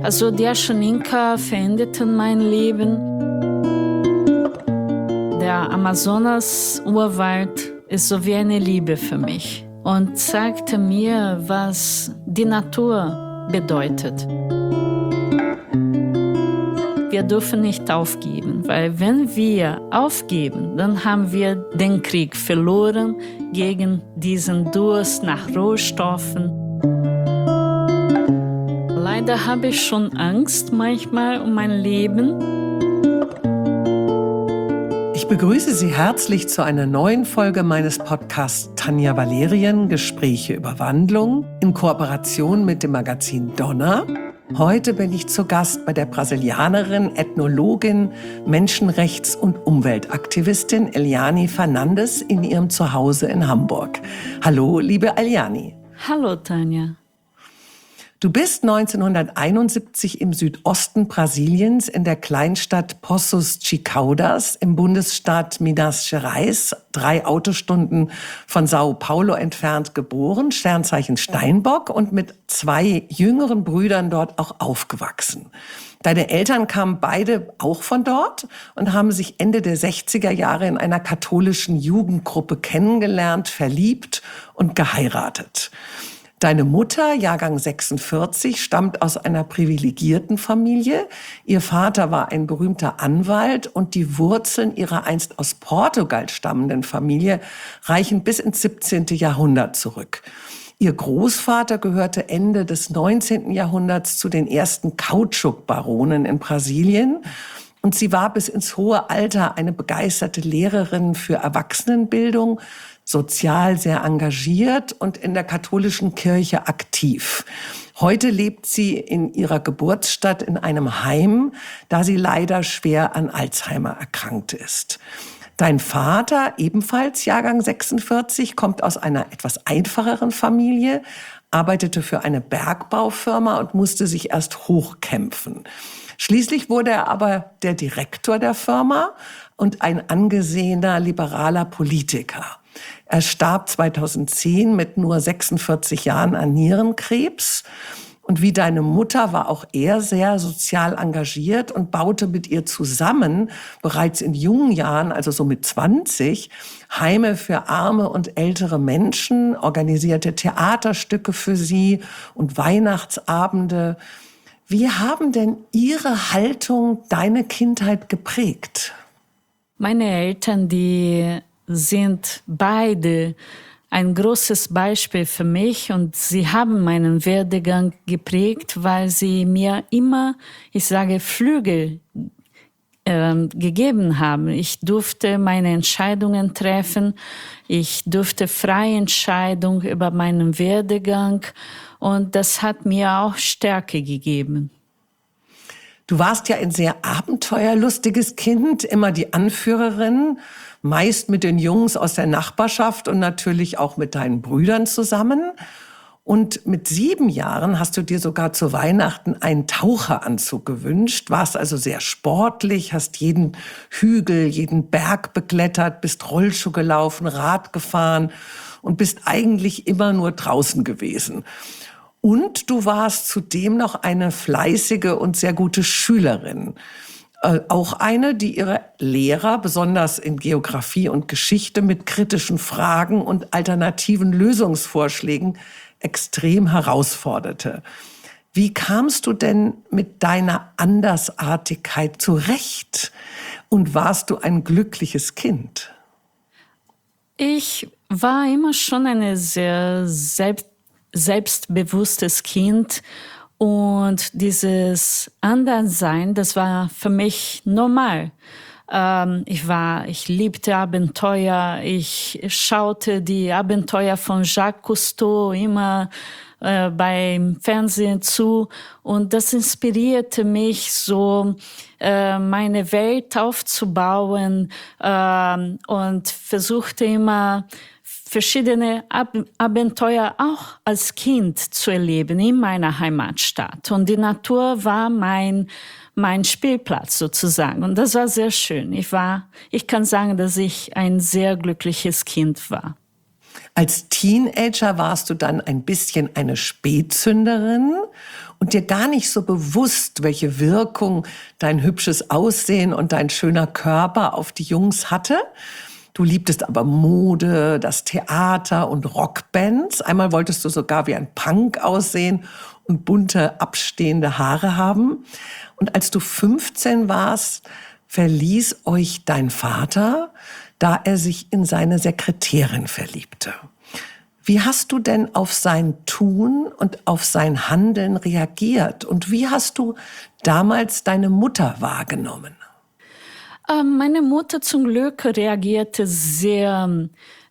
Also die Aschaninka veränderten mein Leben. Der Amazonas-Urwald ist so wie eine Liebe für mich und zeigte mir, was die Natur bedeutet. Wir dürfen nicht aufgeben, weil wenn wir aufgeben, dann haben wir den Krieg verloren gegen diesen Durst nach Rohstoffen. Leider habe ich schon Angst manchmal um mein Leben. Ich begrüße Sie herzlich zu einer neuen Folge meines Podcasts Tanja Valerien, Gespräche über Wandlung, in Kooperation mit dem Magazin Donna. Heute bin ich zu Gast bei der Brasilianerin, Ethnologin, Menschenrechts- und Umweltaktivistin Eliane Fernandes in ihrem Zuhause in Hamburg. Hallo, liebe Eliane. Hallo, Tanja. Du bist 1971 im Südosten Brasiliens in der Kleinstadt Poços de Caldas im Bundesstaat Minas Gerais, 3 Autostunden von Sao Paulo entfernt geboren, Sternzeichen Steinbock, und mit 2 jüngeren Brüdern dort auch aufgewachsen. Deine Eltern kamen beide auch von dort und haben sich Ende der 60er Jahre in einer katholischen Jugendgruppe kennengelernt, verliebt und geheiratet. Deine Mutter, Jahrgang 46, stammt aus einer privilegierten Familie. Ihr Vater war ein berühmter Anwalt und die Wurzeln ihrer einst aus Portugal stammenden Familie reichen bis ins 17. Jahrhundert zurück. Ihr Großvater gehörte Ende des 19. Jahrhunderts zu den ersten Kautschukbaronen in Brasilien. Und sie war bis ins hohe Alter eine begeisterte Lehrerin für Erwachsenenbildung, sozial sehr engagiert und in der katholischen Kirche aktiv. Heute lebt sie in ihrer Geburtsstadt in einem Heim, da sie leider schwer an Alzheimer erkrankt ist. Dein Vater, ebenfalls Jahrgang 46, kommt aus einer etwas einfacheren Familie, arbeitete für eine Bergbaufirma und musste sich erst hochkämpfen. Schließlich wurde er aber der Direktor der Firma und ein angesehener liberaler Politiker. Er starb 2010 mit nur 46 Jahren an Nierenkrebs. Und wie deine Mutter war auch er sehr sozial engagiert und baute mit ihr zusammen bereits in jungen Jahren, also so mit 20, Heime für arme und ältere Menschen, organisierte Theaterstücke für sie und Weihnachtsabende. Wie haben denn ihre Haltung deine Kindheit geprägt? Meine Eltern, die sind beide ein großes Beispiel für mich und sie haben meinen Werdegang geprägt, weil sie mir immer, ich sage, Flügel gegeben haben. Ich durfte meine Entscheidungen treffen, ich durfte freie Entscheidung über meinen Werdegang und das hat mir auch Stärke gegeben. Du warst ja ein sehr abenteuerlustiges Kind, immer die Anführerin, meist mit den Jungs aus der Nachbarschaft und natürlich auch mit deinen Brüdern zusammen. Und mit 7 Jahren hast du dir sogar zu Weihnachten einen Taucheranzug gewünscht, warst also sehr sportlich, hast jeden Hügel, jeden Berg beklettert, bist Rollschuh gelaufen, Rad gefahren und bist eigentlich immer nur draußen gewesen. Und du warst zudem noch eine fleißige und sehr gute Schülerin. Auch eine, die ihre Lehrer, besonders in Geografie und Geschichte, mit kritischen Fragen und alternativen Lösungsvorschlägen extrem herausforderte. Wie kamst du denn mit deiner Andersartigkeit zurecht? Und warst du ein glückliches Kind? Ich war immer schon eine sehr selbstbewusstes Kind und dieses Anderssein, das war für mich normal. Ich liebte Abenteuer, ich schaute die Abenteuer von Jacques Cousteau immer beim Fernsehen zu und das inspirierte mich so, meine Welt aufzubauen und versuchte immer verschiedene Abenteuer auch als Kind zu erleben in meiner Heimatstadt. Und die Natur war mein Spielplatz sozusagen. Und das war sehr schön. Ich kann sagen, dass ich ein sehr glückliches Kind war. Als Teenager warst du dann ein bisschen eine Spätzünderin und dir gar nicht so bewusst, welche Wirkung dein hübsches Aussehen und dein schöner Körper auf die Jungs hatte. Du liebtest aber Mode, das Theater und Rockbands. Einmal wolltest du sogar wie ein Punk aussehen und bunte, abstehende Haare haben. Und als du 15 warst, verließ euch dein Vater, da er sich in seine Sekretärin verliebte. Wie hast du denn auf sein Tun und auf sein Handeln reagiert? Und wie hast du damals deine Mutter wahrgenommen? Meine Mutter zum Glück reagierte sehr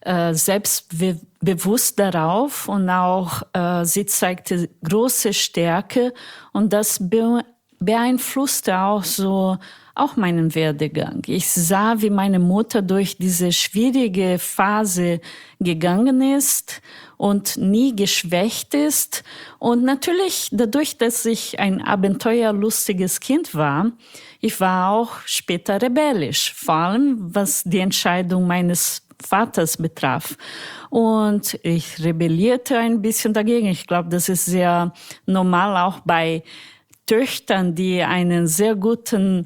selbstbewusst darauf und auch sie zeigte große Stärke und das beeinflusste auch so auch meinen Werdegang. Ich sah, wie meine Mutter durch diese schwierige Phase gegangen ist und nie geschwächt ist. Und natürlich dadurch, dass ich ein abenteuerlustiges Kind war, ich war auch später rebellisch, vor allem was die Entscheidung meines Vaters betraf. Und ich rebellierte ein bisschen dagegen. Ich glaube, das ist sehr normal auch bei Töchtern, die eine sehr gute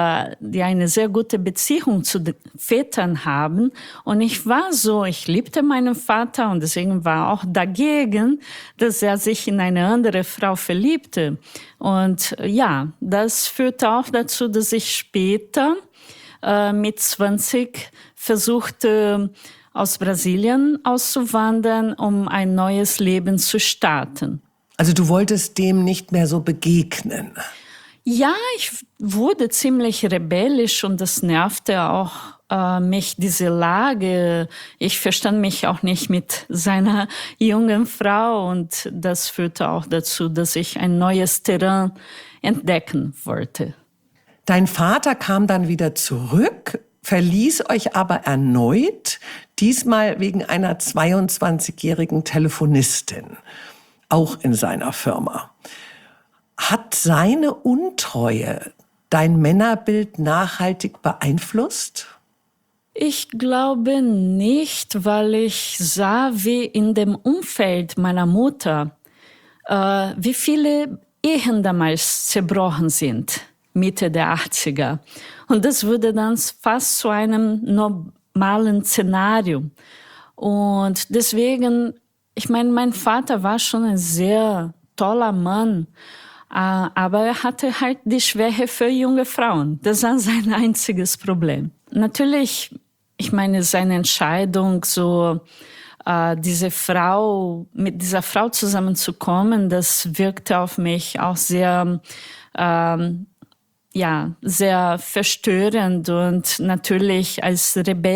Beziehung zu den Vätern haben. Und ich war so, ich liebte meinen Vater und deswegen war auch dagegen, dass er sich in eine andere Frau verliebte. Und ja, das führte auch dazu, dass ich später mit 20 versuchte, aus Brasilien auszuwandern, um ein neues Leben zu starten. Also du wolltest dem nicht mehr so begegnen. Ja, ich wurde ziemlich rebellisch und das nervte auch mich, diese Lage. Ich verstand mich auch nicht mit seiner jungen Frau und das führte auch dazu, dass ich ein neues Terrain entdecken wollte. Dein Vater kam dann wieder zurück, verließ euch aber erneut, diesmal wegen einer 22-jährigen Telefonistin. Auch in seiner Firma. Hat seine Untreue dein Männerbild nachhaltig beeinflusst? Ich glaube nicht, weil ich sah, wie in dem Umfeld meiner Mutter, wie viele Ehen damals zerbrochen sind, Mitte der 80er. Und das wurde dann fast zu einem normalen Szenario. Und deswegen, ich meine, mein Vater war schon ein sehr toller Mann, aber er hatte halt die Schwäche für junge Frauen. Das war sein einziges Problem. Natürlich, ich meine, seine Entscheidung, so mit dieser Frau zusammenzukommen, das wirkte auf mich auch sehr, sehr verstörend und natürlich als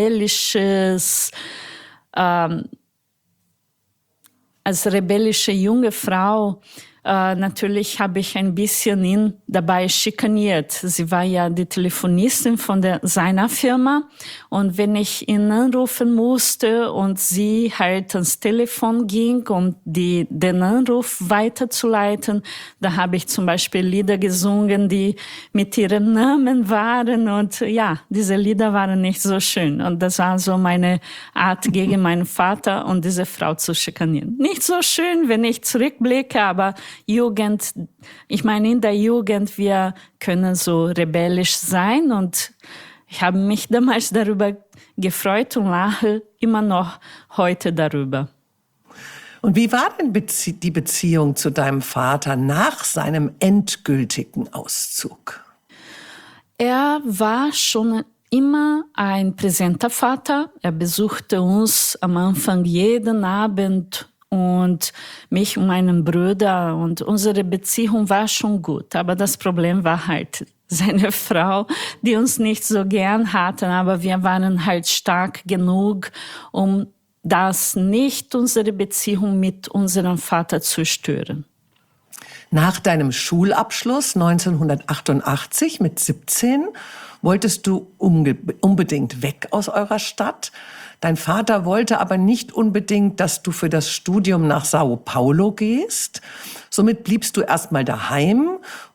rebellische junge Frau, natürlich habe ich ein bisschen ihn dabei schikaniert. Sie war ja die Telefonistin von seiner Firma und wenn ich ihn anrufen musste und sie halt ans Telefon ging, um den Anruf weiterzuleiten, da habe ich zum Beispiel Lieder gesungen, die mit ihrem Namen waren und ja, diese Lieder waren nicht so schön und das war so meine Art gegen meinen Vater und diese Frau zu schikanieren. Nicht so schön, wenn ich zurückblicke, aber ich meine, in der Jugend, wir können so rebellisch sein und ich habe mich damals darüber gefreut und lache immer noch heute darüber. Und wie war denn die Beziehung zu deinem Vater nach seinem endgültigen Auszug? Er war schon immer ein präsenter Vater. Er besuchte uns am Anfang jeden Abend und mich und meinen Bruder und unsere Beziehung war schon gut. Aber das Problem war halt seine Frau, die uns nicht so gern hatten, aber wir waren halt stark genug, um das nicht unsere Beziehung mit unserem Vater zu stören. Nach deinem Schulabschluss 1988 mit 17 wolltest du unbedingt weg aus eurer Stadt. Dein Vater wollte aber nicht unbedingt, dass du für das Studium nach Sao Paulo gehst. Somit bliebst du erstmal daheim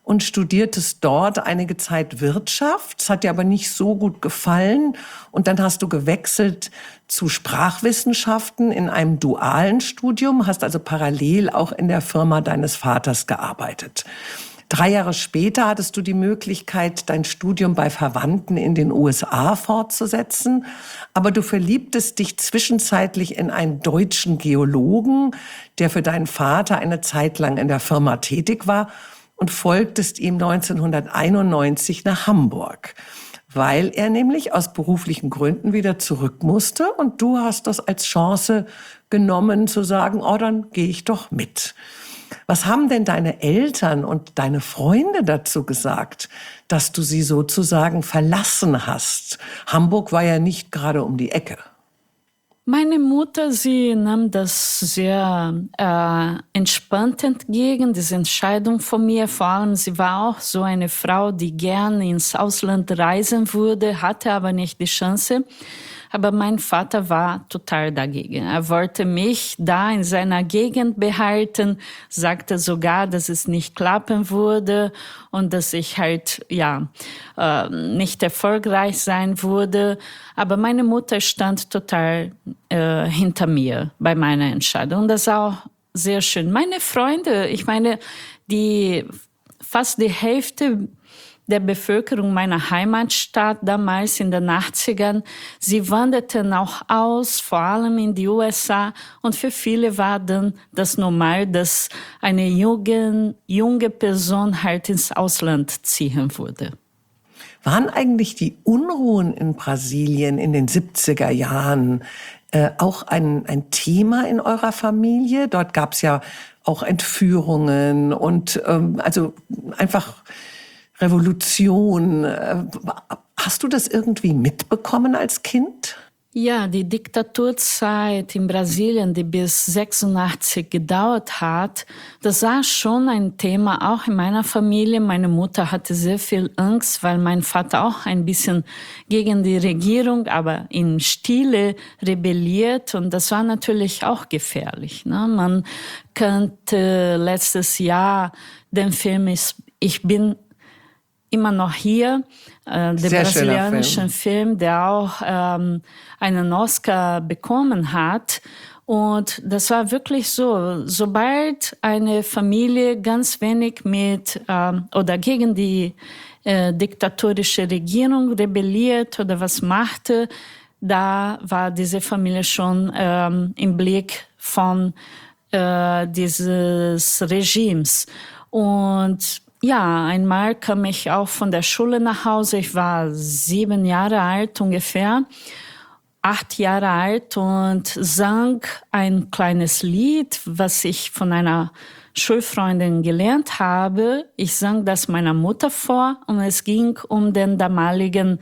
und studiertest dort einige Zeit Wirtschaft. Es hat dir aber nicht so gut gefallen. Und dann hast du gewechselt zu Sprachwissenschaften in einem dualen Studium, hast also parallel auch in der Firma deines Vaters gearbeitet. 3 Jahre später hattest du die Möglichkeit, dein Studium bei Verwandten in den USA fortzusetzen. Aber du verliebtest dich zwischenzeitlich in einen deutschen Geologen, der für deinen Vater eine Zeit lang in der Firma tätig war, und folgtest ihm 1991 nach Hamburg, weil er nämlich aus beruflichen Gründen wieder zurück musste. Und du hast das als Chance genommen, zu sagen, oh, dann gehe ich doch mit. Was haben denn deine Eltern und deine Freunde dazu gesagt, dass du sie sozusagen verlassen hast? Hamburg war ja nicht gerade um die Ecke. Meine Mutter, sie nahm das sehr entspannt entgegen, diese Entscheidung von mir. Vor allem, sie war auch so eine Frau, die gerne ins Ausland reisen würde, hatte aber nicht die Chance. Aber mein Vater war total dagegen. Er wollte mich da in seiner Gegend behalten, sagte sogar, dass es nicht klappen würde und dass ich halt nicht erfolgreich sein würde. Aber meine Mutter stand total hinter mir bei meiner Entscheidung. Und das ist auch sehr schön. Meine Freunde, ich meine, fast die Hälfte der Bevölkerung meiner Heimatstadt damals in den 80ern, sie wanderten auch aus, vor allem in die USA. Und für viele war dann das normal, dass eine junge Person halt ins Ausland ziehen würde. Waren eigentlich die Unruhen in Brasilien in den 70er Jahren auch ein Thema in eurer Familie? Dort gab es ja auch Entführungen und also einfach Revolution. Hast du das irgendwie mitbekommen als Kind? Ja, die Diktaturzeit in Brasilien, die bis 86 gedauert hat, das war schon ein Thema, auch in meiner Familie. Meine Mutter hatte sehr viel Angst, weil mein Vater auch ein bisschen gegen die Regierung, aber in Stile rebelliert. Und das war natürlich auch gefährlich, ne? Man kannte letztes Jahr den Film Ich bin immer noch hier, der brasilianische Film, der auch einen Oscar bekommen hat. Und das war wirklich so, sobald eine Familie ganz wenig oder gegen die diktatorische Regierung rebelliert oder was machte, da war diese Familie schon im Blick von dieses Regimes. Und ja, einmal kam ich auch von der Schule nach Hause. Ich war 7 Jahre alt ungefähr, 8 Jahre alt und sang ein kleines Lied, was ich von einer Schulfreundin gelernt habe. Ich sang das meiner Mutter vor und es ging um den damaligen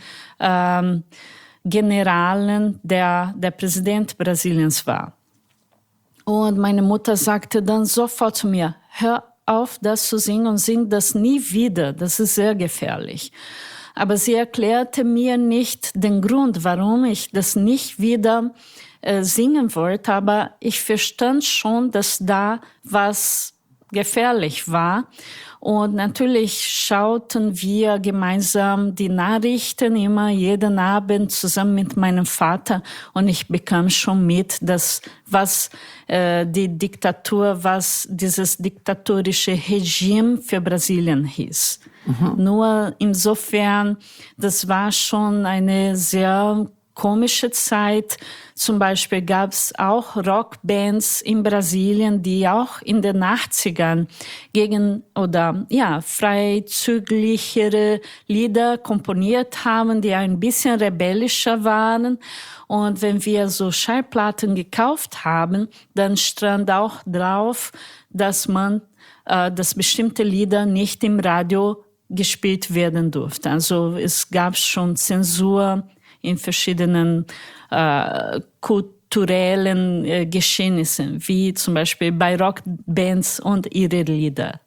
Generalen, der Präsident Brasiliens war. Und meine Mutter sagte dann sofort zu mir, hör auf, das zu singen und sing das nie wieder. Das ist sehr gefährlich. Aber sie erklärte mir nicht den Grund, warum ich das nicht wieder singen wollte. Aber ich verstand schon, dass da was gefährlich war. Und natürlich schauten wir gemeinsam die Nachrichten immer jeden Abend zusammen mit meinem Vater. Und ich bekam schon mit, dass was dieses diktatorische Regime für Brasilien hieß. Mhm. Nur insofern, das war schon eine sehr komische Zeit. Zum Beispiel gab es auch Rockbands in Brasilien, die auch in den 80ern freizügigere Lieder komponiert haben, die ein bisschen rebellischer waren. Und wenn wir so Schallplatten gekauft haben, dann stand auch drauf, dass bestimmte Lieder nicht im Radio gespielt werden durften. Also es gab schon Zensur in verschiedenen kulturellen Geschehnissen, wie zum Beispiel bei Rockbands und ihre Lieder.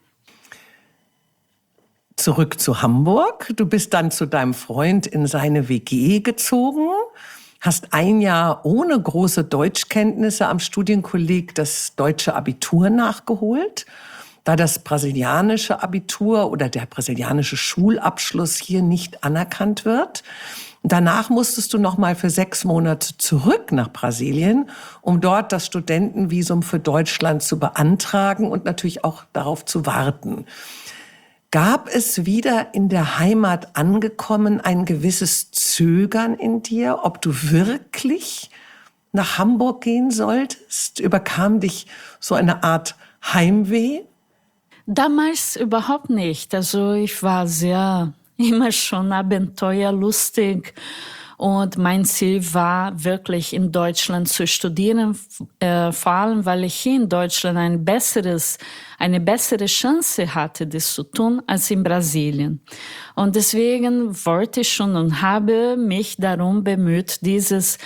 Zurück zu Hamburg. Du bist dann zu deinem Freund in seine WG gezogen, hast 1 Jahr ohne große Deutschkenntnisse am Studienkolleg das deutsche Abitur nachgeholt. da das brasilianische Abitur oder der brasilianische Schulabschluss hier nicht anerkannt wird. Danach musstest du noch mal für 6 Monate zurück nach Brasilien, um dort das Studentenvisum für Deutschland zu beantragen und natürlich auch darauf zu warten. Gab es wieder in der Heimat angekommen ein gewisses Zögern in dir, ob du wirklich nach Hamburg gehen solltest? Überkam dich so eine Art Heimweh? Damals überhaupt nicht. Also ich war immer schon abenteuerlustig und mein Ziel war wirklich in Deutschland zu studieren, vor allem weil ich hier in Deutschland eine bessere Chance hatte, das zu tun, als in Brasilien. Und deswegen wollte ich schon und habe mich darum bemüht, dieses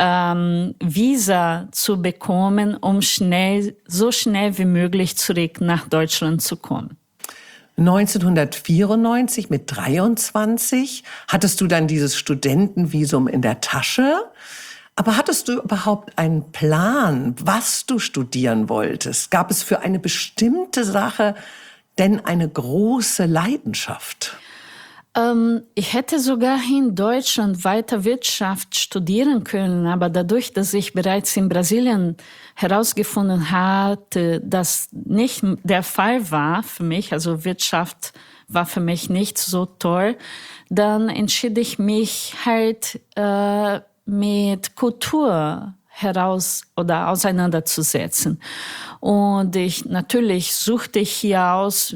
Visa zu bekommen, um so schnell wie möglich zurück nach Deutschland zu kommen. 1994 mit 23 hattest du dann dieses Studentenvisum in der Tasche. Aber hattest du überhaupt einen Plan, was du studieren wolltest? Gab es für eine bestimmte Sache denn eine große Leidenschaft? Ich hätte sogar in Deutschland weiter Wirtschaft studieren können, aber dadurch, dass ich bereits in Brasilien herausgefunden hatte, dass nicht der Fall war für mich, also Wirtschaft war für mich nicht so toll, dann entschied ich mich halt mit Kultur auseinanderzusetzen. Und natürlich suchte ich hier aus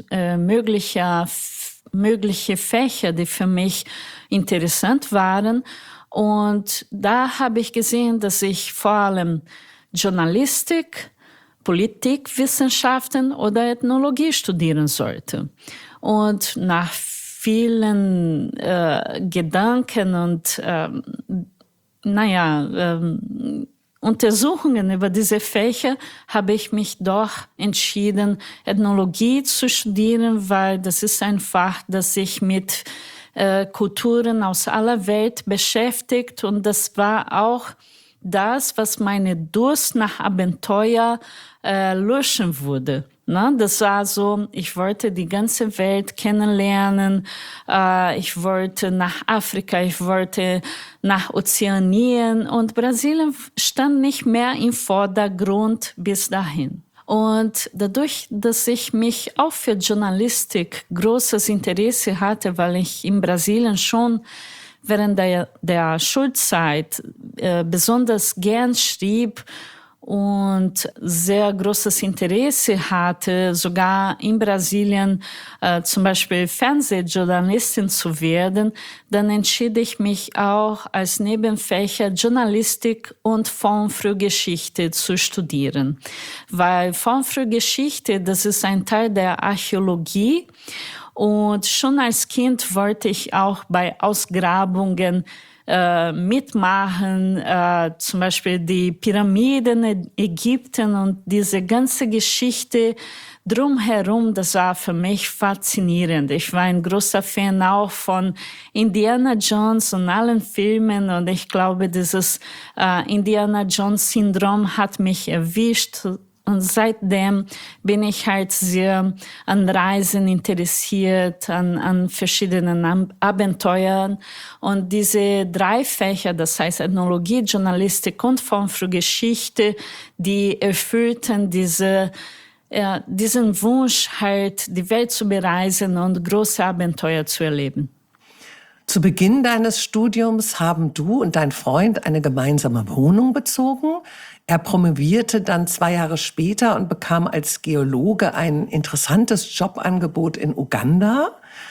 mögliche Fächer, die für mich interessant waren. Und da habe ich gesehen, dass ich vor allem Journalistik, Politikwissenschaften oder Ethnologie studieren sollte. Und nach vielen Gedanken und Untersuchungen über diese Fächer habe ich mich doch entschieden, Ethnologie zu studieren, weil das ist ein Fach, das sich mit Kulturen aus aller Welt beschäftigt. Und das war auch das, was meine Durst nach Abenteuer löschen würde. Das war so, ich wollte die ganze Welt kennenlernen, ich wollte nach Afrika, ich wollte nach Ozeanien und Brasilien stand nicht mehr im Vordergrund bis dahin. Und dadurch, dass ich mich auch für Journalistik großes Interesse hatte, weil ich in Brasilien schon während der Schulzeit besonders gern schrieb und sehr großes Interesse hatte, sogar in Brasilien zum Beispiel Fernsehjournalistin zu werden, dann entschied ich mich auch als Nebenfächer Journalistik und Frühgeschichte zu studieren. Weil Frühgeschichte, das ist ein Teil der Archäologie. Und schon als Kind wollte ich auch bei Ausgrabungen mitmachen, zum Beispiel die Pyramiden in Ägypten und diese ganze Geschichte drumherum, das war für mich faszinierend. Ich war ein großer Fan auch von Indiana Jones und allen Filmen und ich glaube, dieses Indiana Jones-Syndrom hat mich erwischt. Und seitdem bin ich halt sehr an Reisen interessiert, an verschiedenen Abenteuern. Und diese 3 Fächer, das heißt Ethnologie, Journalistik und Frühgeschichte, die erfüllten diesen Wunsch, halt die Welt zu bereisen und große Abenteuer zu erleben. Zu Beginn deines Studiums haben du und dein Freund eine gemeinsame Wohnung bezogen. Er promovierte dann 2 Jahre später und bekam als Geologe ein interessantes Jobangebot in Uganda.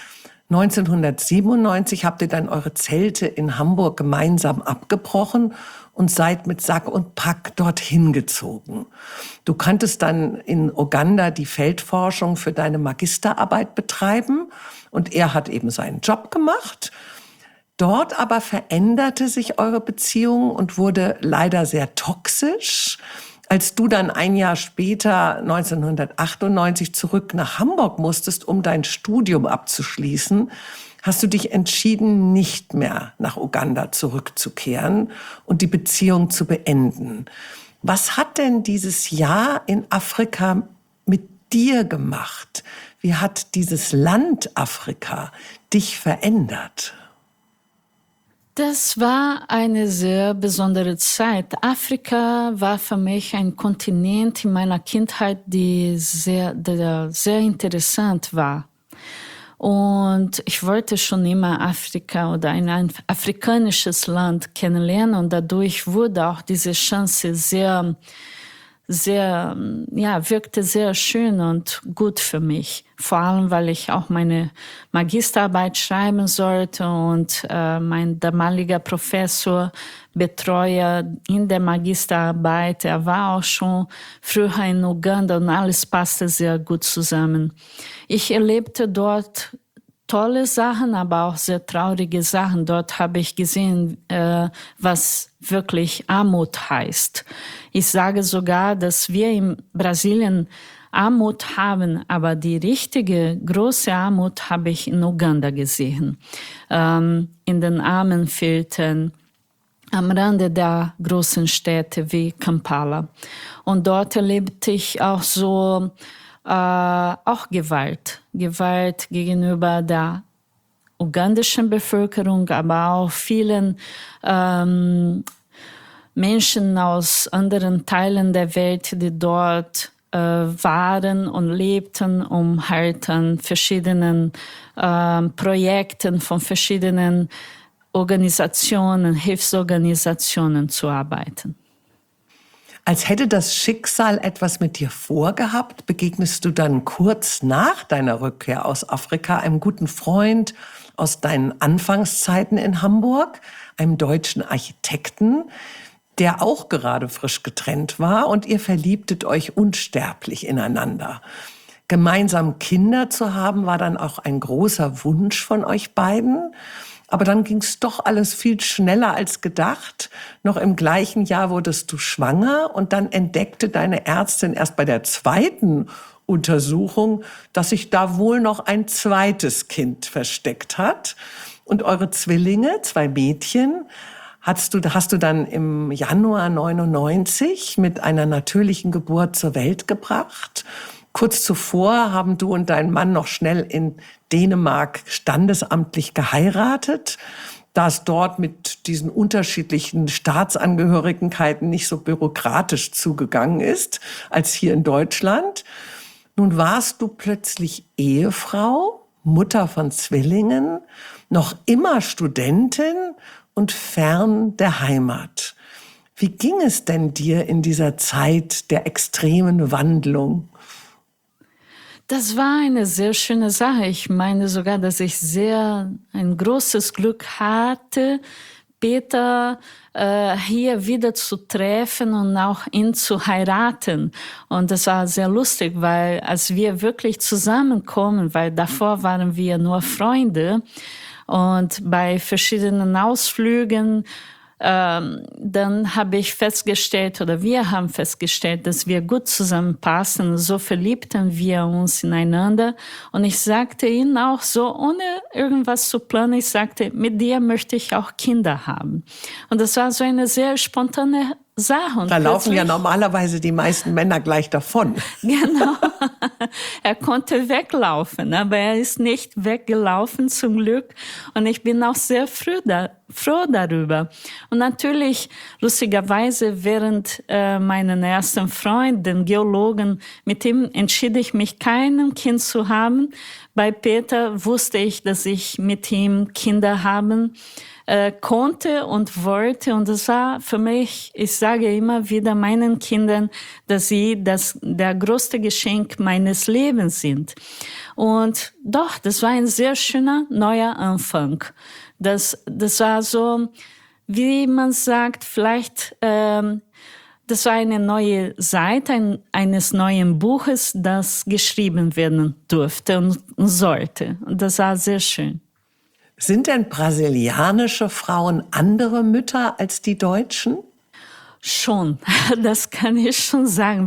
1997 habt ihr dann eure Zelte in Hamburg gemeinsam abgebrochen und seid mit Sack und Pack dorthin gezogen. Du konntest dann in Uganda die Feldforschung für deine Magisterarbeit betreiben und er hat eben seinen Job gemacht. Dort aber veränderte sich eure Beziehung und wurde leider sehr toxisch. Als du dann ein Jahr später, 1998, zurück nach Hamburg musstest, um dein Studium abzuschließen, hast du dich entschieden, nicht mehr nach Uganda zurückzukehren und die Beziehung zu beenden. Was hat denn dieses Jahr in Afrika mit dir gemacht? Wie hat dieses Land Afrika dich verändert? Das war eine sehr besondere Zeit. Afrika war für mich ein Kontinent in meiner Kindheit, der sehr interessant war. Und ich wollte schon immer Afrika oder ein afrikanisches Land kennenlernen und dadurch wurde auch diese Chance wirkte sehr schön und gut für mich. Vor allem, weil ich auch meine Magisterarbeit schreiben sollte und mein damaliger Professor, Betreuer in der Magisterarbeit, er war auch schon früher in Uganda und alles passte sehr gut zusammen. Ich erlebte dort tolle Sachen, aber auch sehr traurige Sachen. Dort habe ich gesehen, was wirklich Armut heißt. Ich sage sogar, dass wir in Brasilien Armut haben, aber die richtige große Armut habe ich in Uganda gesehen. In den armen Vierteln, am Rande der großen Städte wie Kampala. Und dort erlebte ich auch auch Gewalt gegenüber der ugandischen Bevölkerung, aber auch vielen Menschen aus anderen Teilen der Welt, die dort waren und lebten, um halt an verschiedenen Projekten von verschiedenen Organisationen, Hilfsorganisationen zu arbeiten. Als hätte das Schicksal etwas mit dir vorgehabt, begegnest du dann kurz nach deiner Rückkehr aus Afrika einem guten Freund aus deinen Anfangszeiten in Hamburg, einem deutschen Architekten, der auch gerade frisch getrennt war und ihr verliebtet euch unsterblich ineinander. Gemeinsam Kinder zu haben, war dann auch ein großer Wunsch von euch beiden. Aber dann ging es doch alles viel schneller als gedacht. Noch im gleichen Jahr wurdest du schwanger und dann entdeckte deine Ärztin erst bei der zweiten Untersuchung, dass sich da wohl noch ein zweites Kind versteckt hat. Und eure Zwillinge, 2 Mädchen, hast du dann im Januar 99 mit einer natürlichen Geburt zur Welt gebracht. Kurz zuvor haben du und dein Mann noch schnell in Dänemark standesamtlich geheiratet, da es dort mit diesen unterschiedlichen Staatsangehörigkeiten nicht so bürokratisch zugegangen ist als hier in Deutschland. Nun warst du plötzlich Ehefrau, Mutter von Zwillingen, noch immer Studentin und fern der Heimat. Wie ging es denn dir in dieser Zeit der extremen Wandlung? Das war eine sehr schöne Sache. Ich meine sogar, dass ich ein großes Glück hatte, Peter hier wieder zu treffen und auch ihn zu heiraten. Und das war sehr lustig, weil als wir wirklich zusammenkommen, weil davor waren wir nur Freunde und bei verschiedenen Ausflügen, dann habe ich festgestellt, oder wir haben festgestellt, dass wir gut zusammenpassen. So verliebten wir uns ineinander. Und ich sagte ihm auch so, ohne irgendwas zu planen, ich sagte, mit dir möchte ich auch Kinder haben. Und das war so eine sehr spontane Sache. Und da laufen ja normalerweise die meisten Männer gleich davon. Genau. Er konnte weglaufen, aber er ist nicht weggelaufen, zum Glück. Und ich bin auch sehr froh darüber. Und natürlich, lustigerweise, während meinen ersten Freund, den Geologen, mit ihm entschied ich mich, kein Kind zu haben. Bei Peter wusste ich, dass ich mit ihm Kinder haben konnte und wollte. Und das war für mich, ich sage immer wieder meinen Kindern, dass sie der größte Geschenk meines Lebens sind. Und doch, das war ein sehr schöner neuer Anfang. Das war so, wie man sagt, vielleicht, das war eine neue Seite eines neuen Buches, das geschrieben werden durfte und sollte. Und das war sehr schön. Sind denn brasilianische Frauen andere Mütter als die deutschen? Schon, das kann ich schon sagen.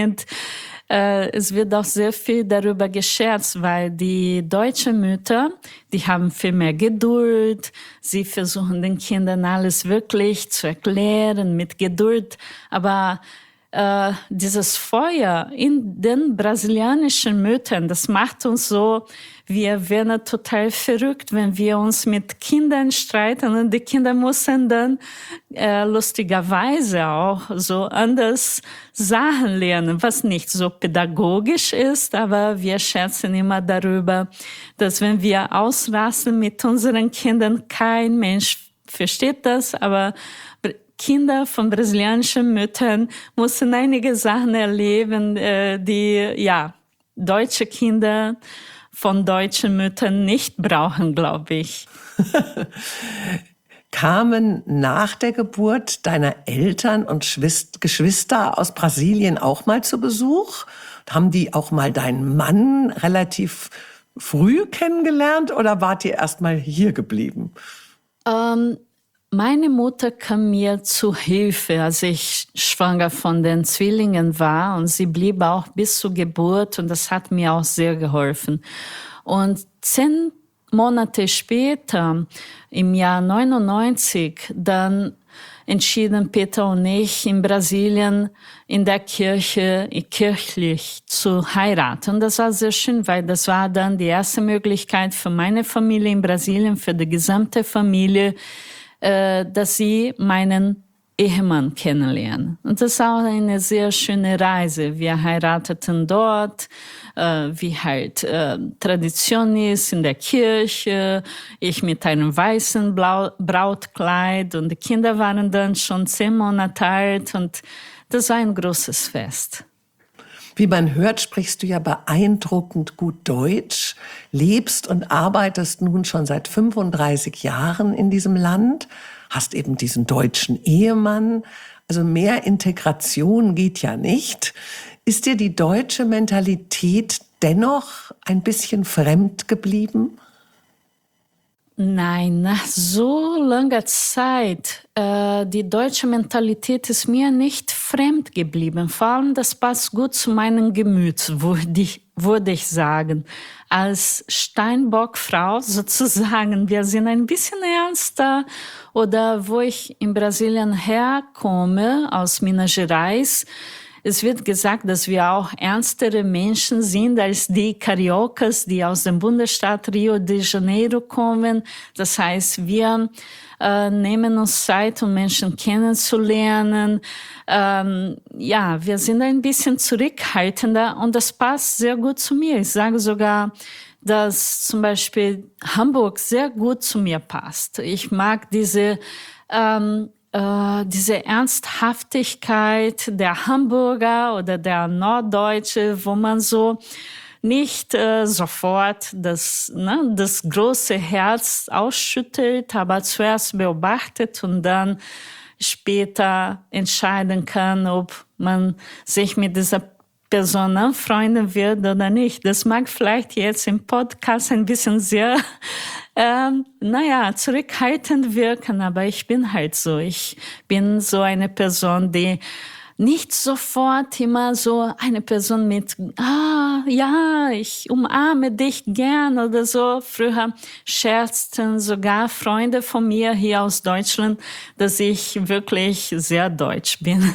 Es wird auch sehr viel darüber gescherzt, weil die deutschen Mütter, die haben viel mehr Geduld. Sie versuchen den Kindern alles wirklich zu erklären mit Geduld. Aber dieses Feuer in den brasilianischen Müttern, das macht uns so, wir werden total verrückt, wenn wir uns mit Kindern streiten und die Kinder müssen dann lustigerweise auch so anders Sachen lernen, was nicht so pädagogisch ist, aber wir scherzen immer darüber, dass wenn wir ausrasten mit unseren Kindern, kein Mensch versteht das, aber Kinder von brasilianischen Müttern mussten einige Sachen erleben, die deutsche Kinder von deutschen Müttern nicht brauchen, glaube ich. Kamen nach der Geburt deiner Eltern und Geschwister aus Brasilien auch mal zu Besuch? Haben die auch mal deinen Mann relativ früh kennengelernt oder wart ihr erst mal hier geblieben? Meine Mutter kam mir zu Hilfe, als ich schwanger von den Zwillingen war, und sie blieb auch bis zur Geburt, und das hat mir auch sehr geholfen. Und 10 Monate später, im Jahr 99, dann entschieden Peter und ich in Brasilien in der Kirche, kirchlich zu heiraten. Und das war sehr schön, weil das war dann die erste Möglichkeit für meine Familie in Brasilien, für die gesamte Familie, dass sie meinen Ehemann kennenlernen. Und das war auch eine sehr schöne Reise. Wir heirateten dort, wie halt Tradition ist in der Kirche. Ich mit einem weißen Brautkleid, und die Kinder waren dann schon 10 Monate alt, und das war ein großes Fest. Wie man hört, sprichst du ja beeindruckend gut Deutsch, lebst und arbeitest nun schon seit 35 Jahren in diesem Land, hast eben diesen deutschen Ehemann. Also mehr Integration geht ja nicht. Ist dir die deutsche Mentalität dennoch ein bisschen fremd geblieben? Nein, nach so langer Zeit, die deutsche Mentalität ist mir nicht fremd geblieben. Vor allem, das passt gut zu meinem Gemüt, würde ich sagen. Als Steinbock-Frau sozusagen, wir sind ein bisschen ernster. Oder wo ich in Brasilien herkomme, aus Minas Gerais, es wird gesagt, dass wir auch ernstere Menschen sind als die Cariocas, die aus dem Bundesstaat Rio de Janeiro kommen. Das heißt, wir nehmen uns Zeit, um Menschen kennenzulernen. Wir sind ein bisschen zurückhaltender, und das passt sehr gut zu mir. Ich sage sogar, dass zum Beispiel Hamburg sehr gut zu mir passt. Ich mag diese Ernsthaftigkeit der Hamburger oder der Norddeutsche, wo man so nicht sofort das große Herz ausschüttelt, aber zuerst beobachtet und dann später entscheiden kann, ob man sich mit dieser Person anfreunden wird oder nicht. Das mag vielleicht jetzt im Podcast ein bisschen sehr zurückhaltend wirken, aber ich bin halt so. Ich bin so eine Person, die nicht sofort immer so eine Person mit, ich umarme dich gern oder so. Früher scherzten sogar Freunde von mir hier aus Deutschland, dass ich wirklich sehr deutsch bin.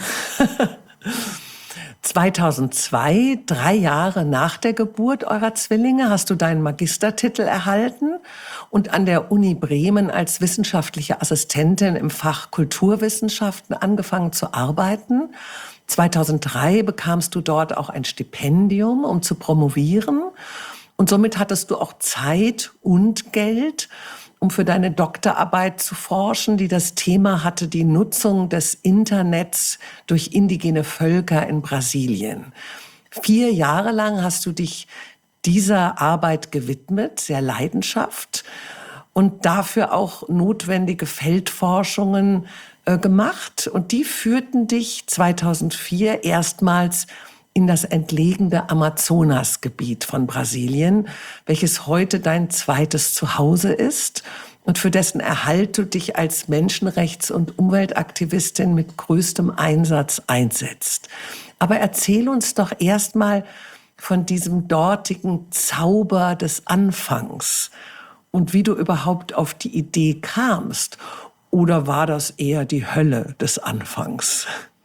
2002, 3 Jahre nach der Geburt eurer Zwillinge, hast du deinen Magistertitel erhalten und an der Uni Bremen als wissenschaftliche Assistentin im Fach Kulturwissenschaften angefangen zu arbeiten. 2003 bekamst du dort auch ein Stipendium, um zu promovieren. Und somit hattest du auch Zeit und Geld, um für deine Doktorarbeit zu forschen, die das Thema hatte, die Nutzung des Internets durch indigene Völker in Brasilien. 4 Jahre lang hast du dich dieser Arbeit gewidmet, sehr Leidenschaft, und dafür auch notwendige Feldforschungen gemacht. Und die führten dich 2004 erstmals in das entlegene Amazonasgebiet von Brasilien, welches heute dein zweites Zuhause ist und für dessen Erhalt du dich als Menschenrechts- und Umweltaktivistin mit größtem Einsatz einsetzt. Aber erzähl uns doch erstmal von diesem dortigen Zauber des Anfangs und wie du überhaupt auf die Idee kamst. Oder war das eher die Hölle des Anfangs?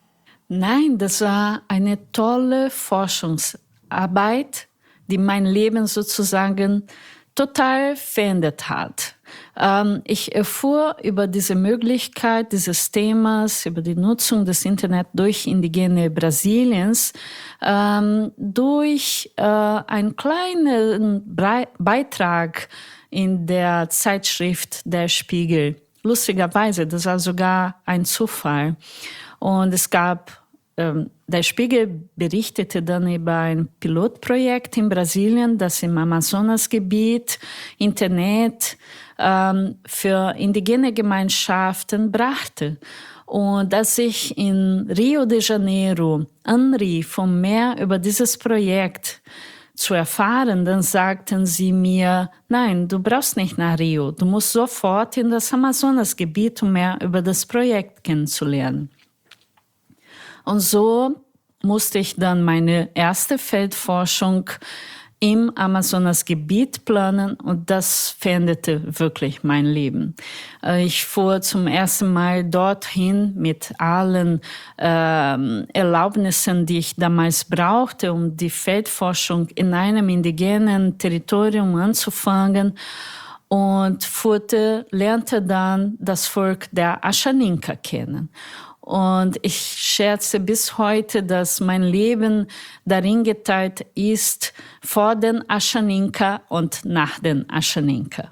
Nein, das war eine tolle Forschungsarbeit, die mein Leben sozusagen total verändert hat. Ich erfuhr über diese Möglichkeit dieses Themas, über die Nutzung des Internet durch Indigene Brasiliens, durch einen kleinen Beitrag in der Zeitschrift Der Spiegel. Lustigerweise, das war sogar ein Zufall. Und es gab, der Spiegel berichtete dann über ein Pilotprojekt in Brasilien, das im Amazonasgebiet Internet für indigene Gemeinschaften brachte. Und als ich in Rio de Janeiro anrief, um mehr über dieses Projekt zu erfahren, dann sagten sie mir, nein, du brauchst nicht nach Rio, du musst sofort in das Amazonasgebiet, um mehr über das Projekt kennenzulernen. Und so musste ich dann meine erste Feldforschung im Amazonasgebiet planen und das veränderte wirklich mein Leben. Ich fuhr zum ersten Mal dorthin mit allen Erlaubnissen, die ich damals brauchte, um die Feldforschung in einem indigenen Territorium anzufangen und lernte dann das Volk der Ashaninka kennen. Und ich scherze bis heute, dass mein Leben darin geteilt ist vor den Ashaninka und nach den Ashaninka.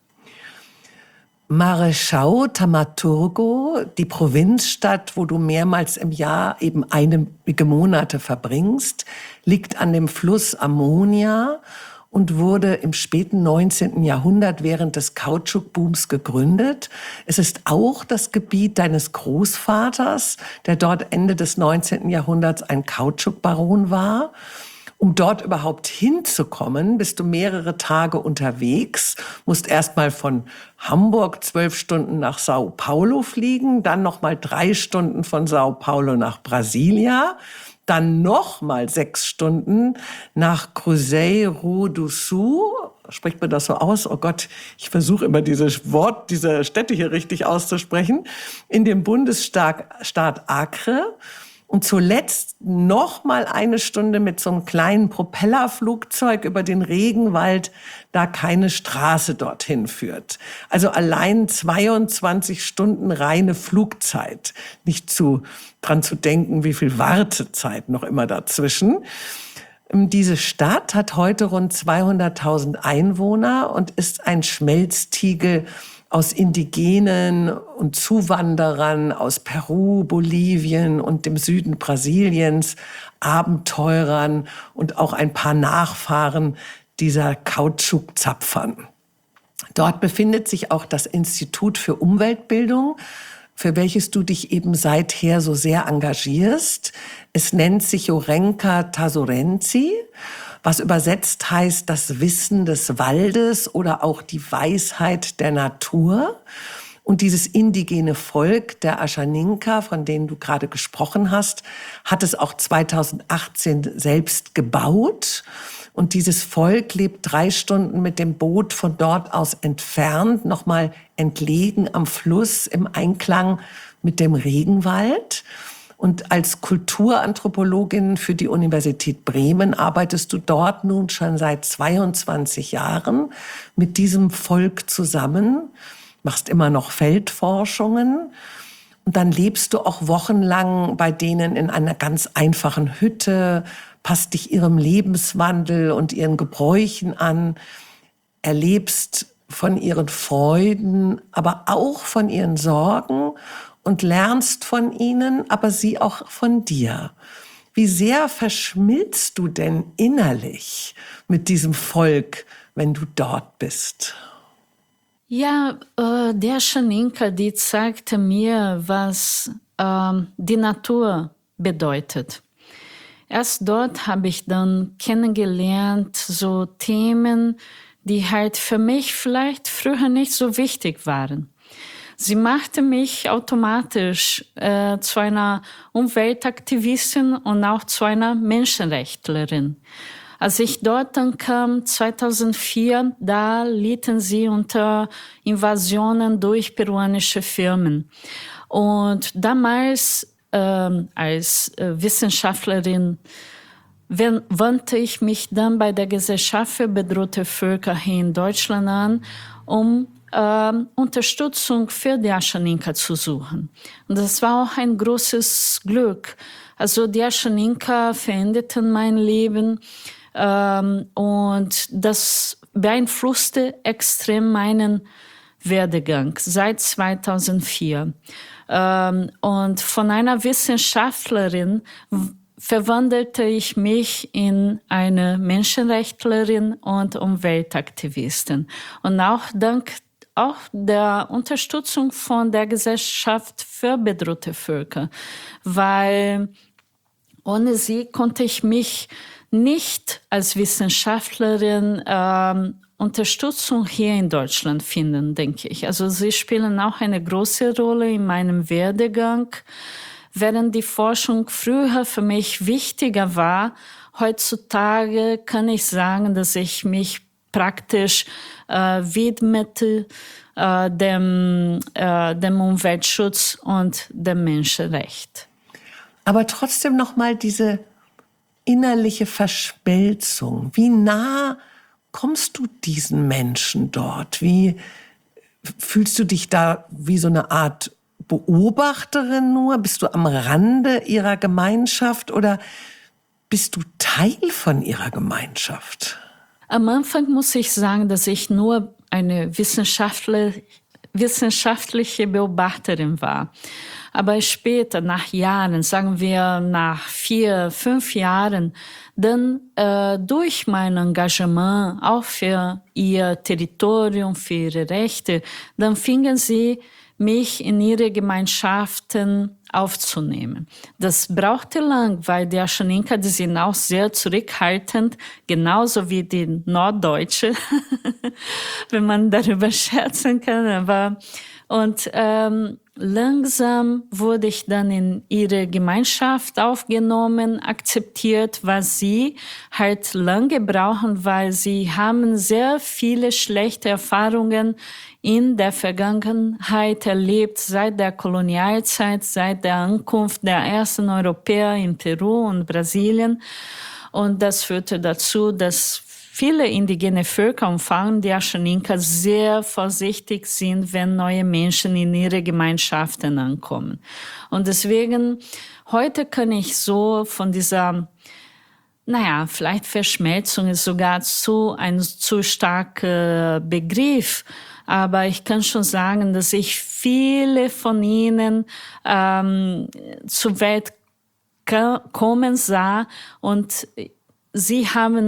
Marechau Thaumaturgo, die Provinzstadt, wo du mehrmals im Jahr eben einige Monate verbringst, liegt an dem Fluss Ammonia und wurde im späten 19. Jahrhundert während des Kautschukbooms gegründet. Es ist auch das Gebiet deines Großvaters, der dort Ende des 19. Jahrhunderts ein Kautschukbaron war. Um dort überhaupt hinzukommen, bist du mehrere Tage unterwegs, musst erstmal von Hamburg 12 Stunden nach Sao Paulo fliegen, dann nochmal 3 Stunden von Sao Paulo nach Brasilia, dann nochmal 6 Stunden nach Cruzeiro do Sul. Spricht man das so aus? Oh Gott, ich versuche immer diese Städte hier richtig auszusprechen. In dem Bundesstaat Acre. Und zuletzt nochmal 1 Stunde mit so einem kleinen Propellerflugzeug über den Regenwald, da keine Straße dorthin führt. Also allein 22 Stunden reine Flugzeit. Nicht dran zu denken, wie viel Wartezeit noch immer dazwischen. Diese Stadt hat heute rund 200.000 Einwohner und ist ein Schmelztiegel aus Indigenen und Zuwanderern aus Peru, Bolivien und dem Süden Brasiliens, Abenteurern und auch ein paar Nachfahren dieser Kautschukzapfern. Dort befindet sich auch das Institut für Umweltbildung, für welches du dich eben seither so sehr engagierst. Es nennt sich Jorenka Tasorenzi, was übersetzt heißt das Wissen des Waldes oder auch die Weisheit der Natur. Und dieses indigene Volk der Ashaninka, von denen du gerade gesprochen hast, hat es auch 2018 selbst gebaut. Und dieses Volk lebt 3 Stunden mit dem Boot von dort aus entfernt, nochmal entlegen am Fluss im Einklang mit dem Regenwald. Und als Kulturanthropologin für die Universität Bremen arbeitest du dort nun schon seit 22 Jahren mit diesem Volk zusammen, machst immer noch Feldforschungen und dann lebst du auch wochenlang bei denen in einer ganz einfachen Hütte, passt dich ihrem Lebenswandel und ihren Gebräuchen an, erlebst von ihren Freuden, aber auch von ihren Sorgen und lernst von ihnen, aber sie auch von dir. Wie sehr verschmilzt du denn innerlich mit diesem Volk, wenn du dort bist? Ja, der Ashaninka, die zeigte mir, was die Natur bedeutet. Erst dort habe ich dann kennengelernt, so Themen, die halt für mich vielleicht früher nicht so wichtig waren. Sie machte mich automatisch zu einer Umweltaktivistin und auch zu einer Menschenrechtlerin. Als ich dort ankam, 2004, da litten sie unter Invasionen durch peruanische Firmen. Und damals als Wissenschaftlerin wandte ich mich dann bei der Gesellschaft für bedrohte Völker hier in Deutschland an, um Unterstützung für die Aschaninka zu suchen. Und das war auch ein großes Glück. Also die Aschaninka veränderten mein Leben und das beeinflusste extrem meinen Werdegang seit 2004. Und von einer Wissenschaftlerin verwandelte ich mich in eine Menschenrechtlerin und Umweltaktivistin. Und auch dank der Unterstützung von der Gesellschaft für bedrohte Völker, weil ohne sie konnte ich mich nicht als Wissenschaftlerin Unterstützung hier in Deutschland finden, denke ich. Also sie spielen auch eine große Rolle in meinem Werdegang. Während die Forschung früher für mich wichtiger war, heutzutage kann ich sagen, dass ich mich praktisch widmete dem Umweltschutz und dem Menschenrecht. Aber trotzdem noch mal diese innerliche Verschmelzung. Wie nah kommst du diesen Menschen dort? Wie fühlst du dich da wie so eine Art Beobachterin nur? Bist du am Rande ihrer Gemeinschaft oder bist du Teil von ihrer Gemeinschaft? Am Anfang muss ich sagen, dass ich nur eine wissenschaftliche Beobachterin war. Aber später, nach Jahren, sagen wir nach 4, 5 Jahren, dann durch mein Engagement auch für ihr Territorium, für ihre Rechte, dann fingen sie mich in ihre Gemeinschaften aufzunehmen. Das brauchte lang, weil die Aschaninka, die sind auch sehr zurückhaltend, genauso wie die Norddeutsche, wenn man darüber scherzen kann. Und langsam wurde ich dann in ihre Gemeinschaft aufgenommen, akzeptiert, was sie halt lange brauchen, weil sie haben sehr viele schlechte Erfahrungen in der Vergangenheit erlebt, seit der Kolonialzeit, seit der Ankunft der ersten Europäer in Peru und Brasilien. Und das führte dazu, dass viele indigene Völker und vor allem die Aschaninka sehr vorsichtig sind, wenn neue Menschen in ihre Gemeinschaften ankommen. Und deswegen, heute kann ich so von dieser, vielleicht Verschmelzung ist sogar ein zu starker Begriff, aber ich kann schon sagen, dass ich viele von ihnen zur Welt kommen sah und sie haben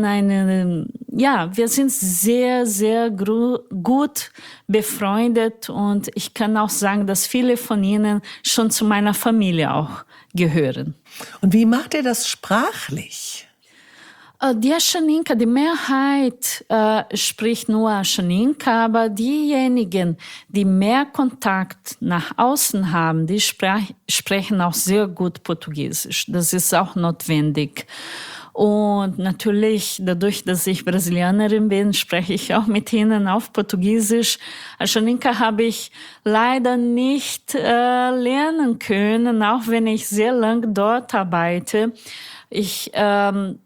wir sind sehr, sehr gut befreundet und ich kann auch sagen, dass viele von ihnen schon zu meiner Familie auch gehören. Und wie macht ihr das sprachlich? Die Aschaninka, die Mehrheit spricht nur Aschaninka, aber diejenigen, die mehr Kontakt nach außen haben, die sprechen auch sehr gut Portugiesisch. Das ist auch notwendig. Und natürlich, dadurch, dass ich Brasilianerin bin, spreche ich auch mit ihnen auf Portugiesisch. Aschaninka habe ich leider nicht lernen können, auch wenn ich sehr lang dort arbeite. Ich habe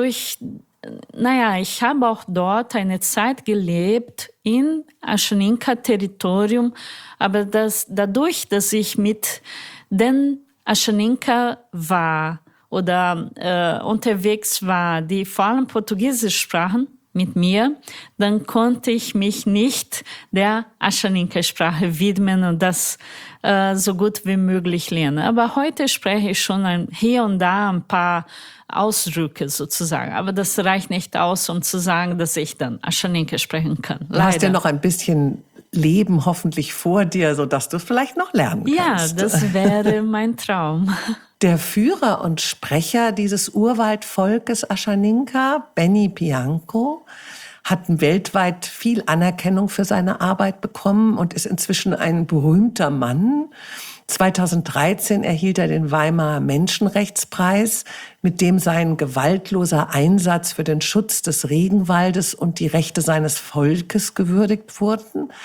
auch dort eine Zeit gelebt in Aschaninka-Territorium, aber dadurch, dass ich mit den Aschaninka war oder unterwegs war, die vor allem Portugiesisch sprachen mit mir, dann konnte ich mich nicht der Aschaninka-Sprache widmen und das so gut wie möglich lernen. Aber heute spreche ich schon hier und da ein paar Ausdrücke sozusagen. Aber das reicht nicht aus, um zu sagen, dass ich dann Aschaninka sprechen kann. Du hast ja noch ein bisschen Leben hoffentlich vor dir, sodass du es vielleicht noch lernen kannst. Ja, das wäre mein Traum. Der Führer und Sprecher dieses Urwaldvolkes Aschaninka, Benny Bianco, hat weltweit viel Anerkennung für seine Arbeit bekommen und ist inzwischen ein berühmter Mann. 2013 erhielt er den Weimarer Menschenrechtspreis, mit dem sein gewaltloser Einsatz für den Schutz des Regenwaldes und die Rechte seines Volkes gewürdigt wurden.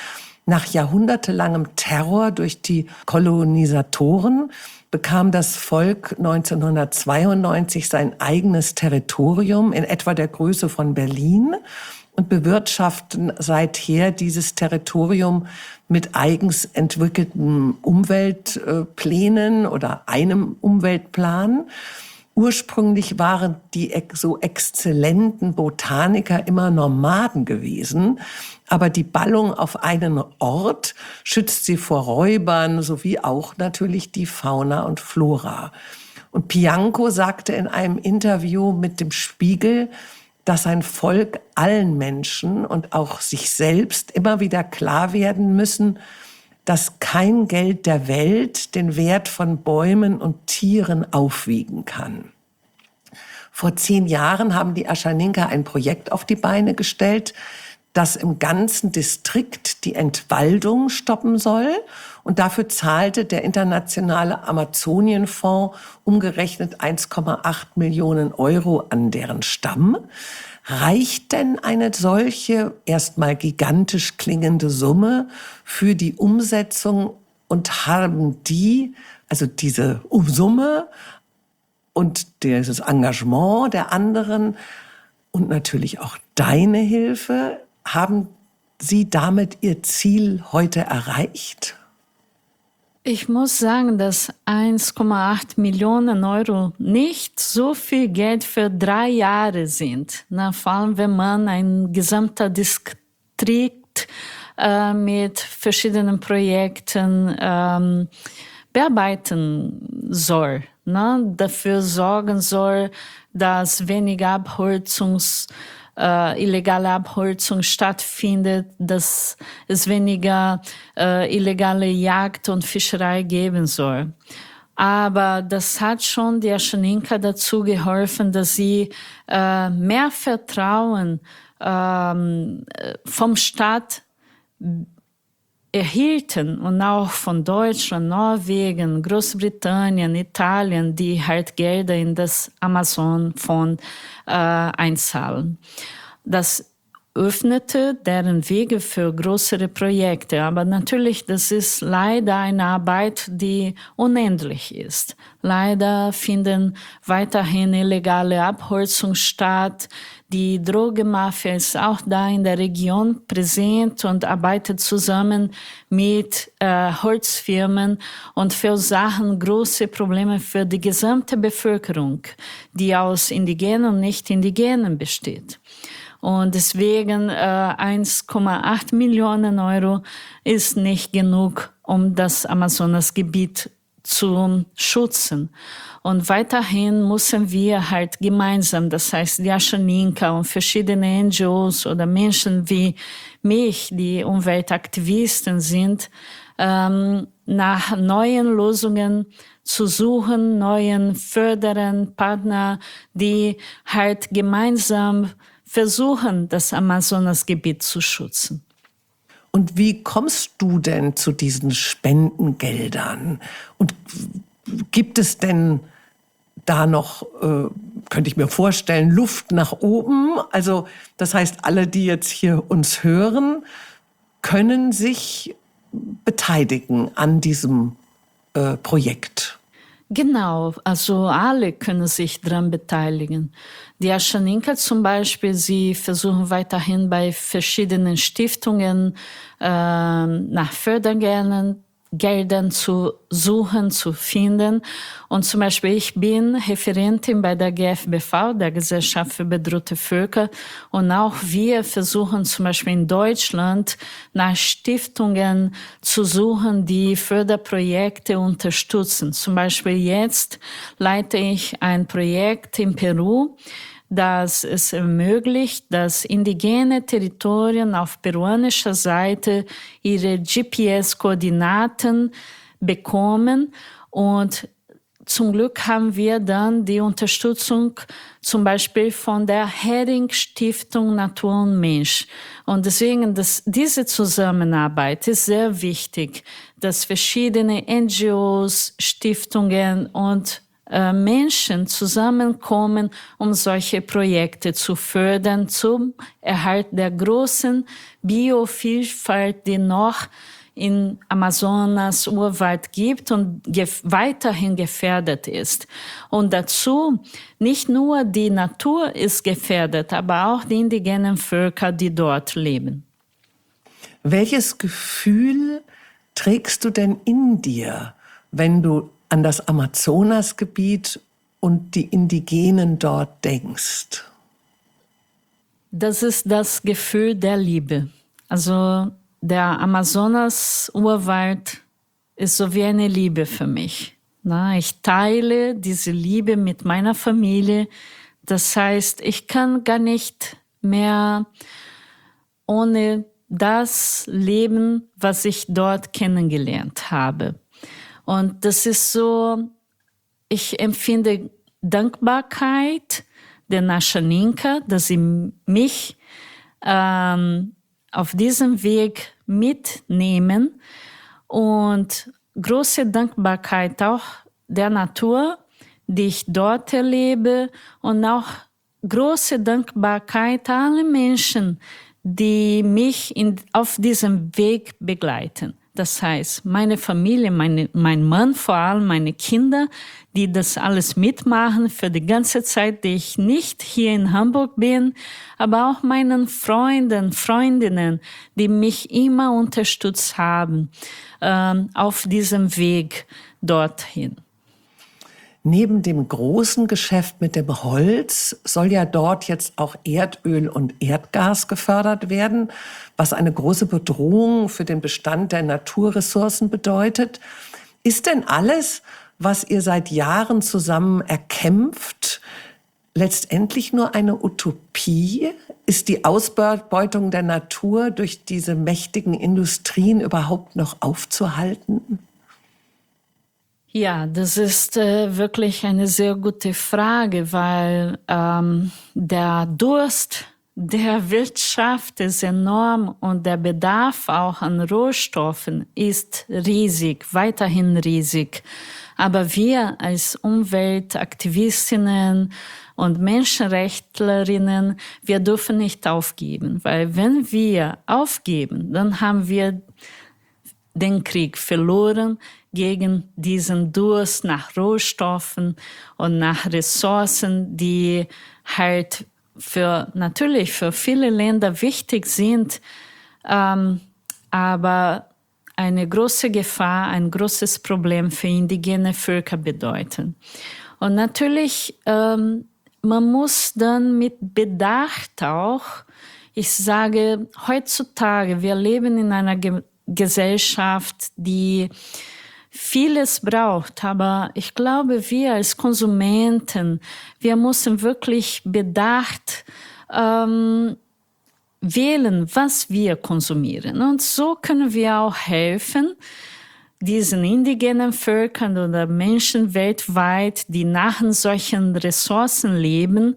Nach jahrhundertelangem Terror durch die Kolonisatoren bekam das Volk 1992 sein eigenes Territorium in etwa der Größe von Berlin und bewirtschaften seither dieses Territorium mit eigens entwickelten Umweltplänen oder einem Umweltplan. Ursprünglich waren die so exzellenten Botaniker immer Nomaden gewesen, aber die Ballung auf einen Ort schützt sie vor Räubern sowie auch natürlich die Fauna und Flora. Und Pianco sagte in einem Interview mit dem Spiegel, dass sein Volk allen Menschen und auch sich selbst immer wieder klar werden müssen, dass kein Geld der Welt den Wert von Bäumen und Tieren aufwiegen kann. Vor 10 Jahren haben die Aschaninka ein Projekt auf die Beine gestellt, das im ganzen Distrikt die Entwaldung stoppen soll. Und dafür zahlte der internationale Amazonienfonds umgerechnet 1,8 Millionen Euro an deren Stamm. Reicht denn eine solche, erstmal gigantisch klingende Summe für die Umsetzung und haben die, also diese Summe und dieses Engagement der anderen und natürlich auch deine Hilfe, haben sie damit ihr Ziel heute erreicht? Ich muss sagen, dass 1,8 Millionen Euro nicht so viel Geld für 3 Jahre sind. Na, vor allem, wenn man ein gesamter Distrikt mit verschiedenen Projekten bearbeiten soll. Ne? Dafür sorgen soll, dass weniger illegale Abholzung stattfindet, dass es weniger illegale Jagd und Fischerei geben soll. Aber das hat schon die Aschaninka dazu geholfen, dass sie mehr Vertrauen vom Staat erhielten und auch von Deutschland, Norwegen, Großbritannien, Italien, die halt Gelder in das Amazon-Fonds einzahlen. Das öffnete deren Wege für größere Projekte. Aber natürlich, das ist leider eine Arbeit, die unendlich ist. Leider finden weiterhin illegale Abholzungen statt. Die Drogenmafia ist auch da in der Region präsent und arbeitet zusammen mit Holzfirmen und verursachen große Probleme für die gesamte Bevölkerung, die aus Indigenen und Nicht-Indigenen besteht. Und deswegen 1,8 Millionen Euro ist nicht genug, um das Amazonasgebiet zu schützen. Und weiterhin müssen wir halt gemeinsam, das heißt die Aschaninka und verschiedene NGOs oder Menschen wie mich, die Umweltaktivisten sind, nach neuen Lösungen zu suchen, neuen Förderern, Partner, die halt gemeinsam versuchen, das Amazonasgebiet zu schützen. Und wie kommst du denn zu diesen Spendengeldern? Und gibt es denn da noch, könnte ich mir vorstellen, Luft nach oben? Also das heißt, alle, die jetzt hier uns hören, können sich beteiligen an diesem Projekt. Genau, also alle können sich daran beteiligen. Die Aschaninka zum Beispiel, sie versuchen weiterhin bei verschiedenen Stiftungen nach Fördergeldern zu suchen, zu finden. Und zum Beispiel ich bin Referentin bei der GfBV, der Gesellschaft für bedrohte Völker. Und auch wir versuchen zum Beispiel in Deutschland nach Stiftungen zu suchen, die Förderprojekte unterstützen. Zum Beispiel jetzt leite ich ein Projekt in Peru, dass es ermöglicht, dass indigene Territorien auf peruanischer Seite ihre GPS-Koordinaten bekommen. Und zum Glück haben wir dann die Unterstützung zum Beispiel von der Hering-Stiftung Natur und Mensch. Und deswegen, diese Zusammenarbeit ist sehr wichtig, dass verschiedene NGOs, Stiftungen und Menschen zusammenkommen, um solche Projekte zu fördern zum Erhalt der großen Biovielfalt, die noch in Amazonas Urwald gibt und weiterhin gefährdet ist. Und dazu nicht nur die Natur ist gefährdet, aber auch die indigenen Völker, die dort leben. Welches Gefühl trägst du denn in dir, wenn du an das Amazonasgebiet und die Indigenen dort denkst? Das ist das Gefühl der Liebe. Also der Amazonas-Urwald ist so wie eine Liebe für mich. Ich teile diese Liebe mit meiner Familie. Das heißt, ich kann gar nicht mehr ohne das leben, was ich dort kennengelernt habe. Und das ist so, ich empfinde Dankbarkeit der Nashaninka, dass sie mich auf diesem Weg mitnehmen und große Dankbarkeit auch der Natur, die ich dort erlebe, und auch große Dankbarkeit allen Menschen, die mich auf diesem Weg begleiten. Das heißt, meine Familie, mein Mann, vor allem meine Kinder, die das alles mitmachen für die ganze Zeit, die ich nicht hier in Hamburg bin, aber auch meinen Freunden, Freundinnen, die mich immer unterstützt haben auf diesem Weg dorthin. Neben dem großen Geschäft mit dem Holz soll ja dort jetzt auch Erdöl und Erdgas gefördert werden, was eine große Bedrohung für den Bestand der Naturressourcen bedeutet. Ist denn alles, was ihr seit Jahren zusammen erkämpft, letztendlich nur eine Utopie? Ist die Ausbeutung der Natur durch diese mächtigen Industrien überhaupt noch aufzuhalten? Ja, das ist wirklich eine sehr gute Frage, weil der Durst der Wirtschaft ist enorm und der Bedarf auch an Rohstoffen ist riesig, weiterhin riesig. Aber wir als Umweltaktivistinnen und Menschenrechtlerinnen, wir dürfen nicht aufgeben, weil wenn wir aufgeben, dann haben wir den Krieg verloren gegen diesen Durst nach Rohstoffen und nach Ressourcen, die halt natürlich für viele Länder wichtig sind, aber eine große Gefahr, ein großes Problem für indigene Völker bedeuten. Und natürlich, man muss dann mit Bedacht auch, ich sage, heutzutage, wir leben in einer Gesellschaft, die vieles braucht, aber ich glaube, wir als Konsumenten, wir müssen wirklich bedacht wählen, was wir konsumieren. Und so können wir auch helfen, diesen indigenen Völkern oder Menschen weltweit, die nach solchen Ressourcen leben,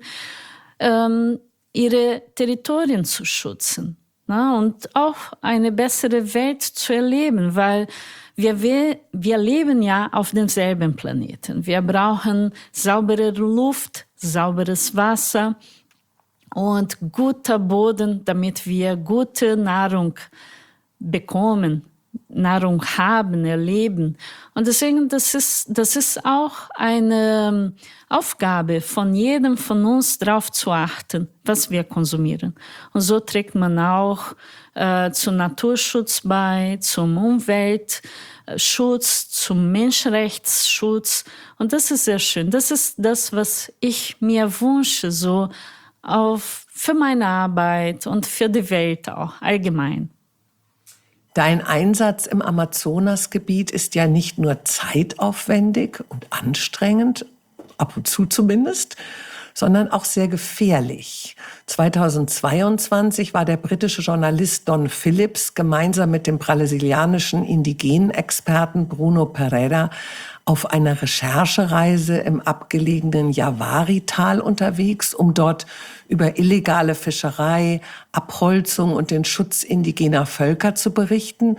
ihre Territorien zu schützen. Und auch eine bessere Welt zu erleben, weil wir leben ja auf demselben Planeten. Wir brauchen saubere Luft, sauberes Wasser und guter Boden, damit wir gute Nahrung bekommen, Nahrung haben, erleben. Und deswegen, das ist auch eine Aufgabe von jedem von uns, darauf zu achten, was wir konsumieren. Und so trägt man auch zum Naturschutz bei, zum Umweltschutz, zum Menschenrechtsschutz. Und das ist sehr schön. Das ist das, was ich mir wünsche, so für meine Arbeit und für die Welt auch allgemein. Dein Einsatz im Amazonasgebiet ist ja nicht nur zeitaufwendig und anstrengend, ab und zu zumindest, sondern auch sehr gefährlich. 2022 war der britische Journalist Don Phillips gemeinsam mit dem brasilianischen Indigenexperten Bruno Pereira auf einer Recherchereise im abgelegenen Javari-Tal unterwegs, um dort über illegale Fischerei, Abholzung und den Schutz indigener Völker zu berichten.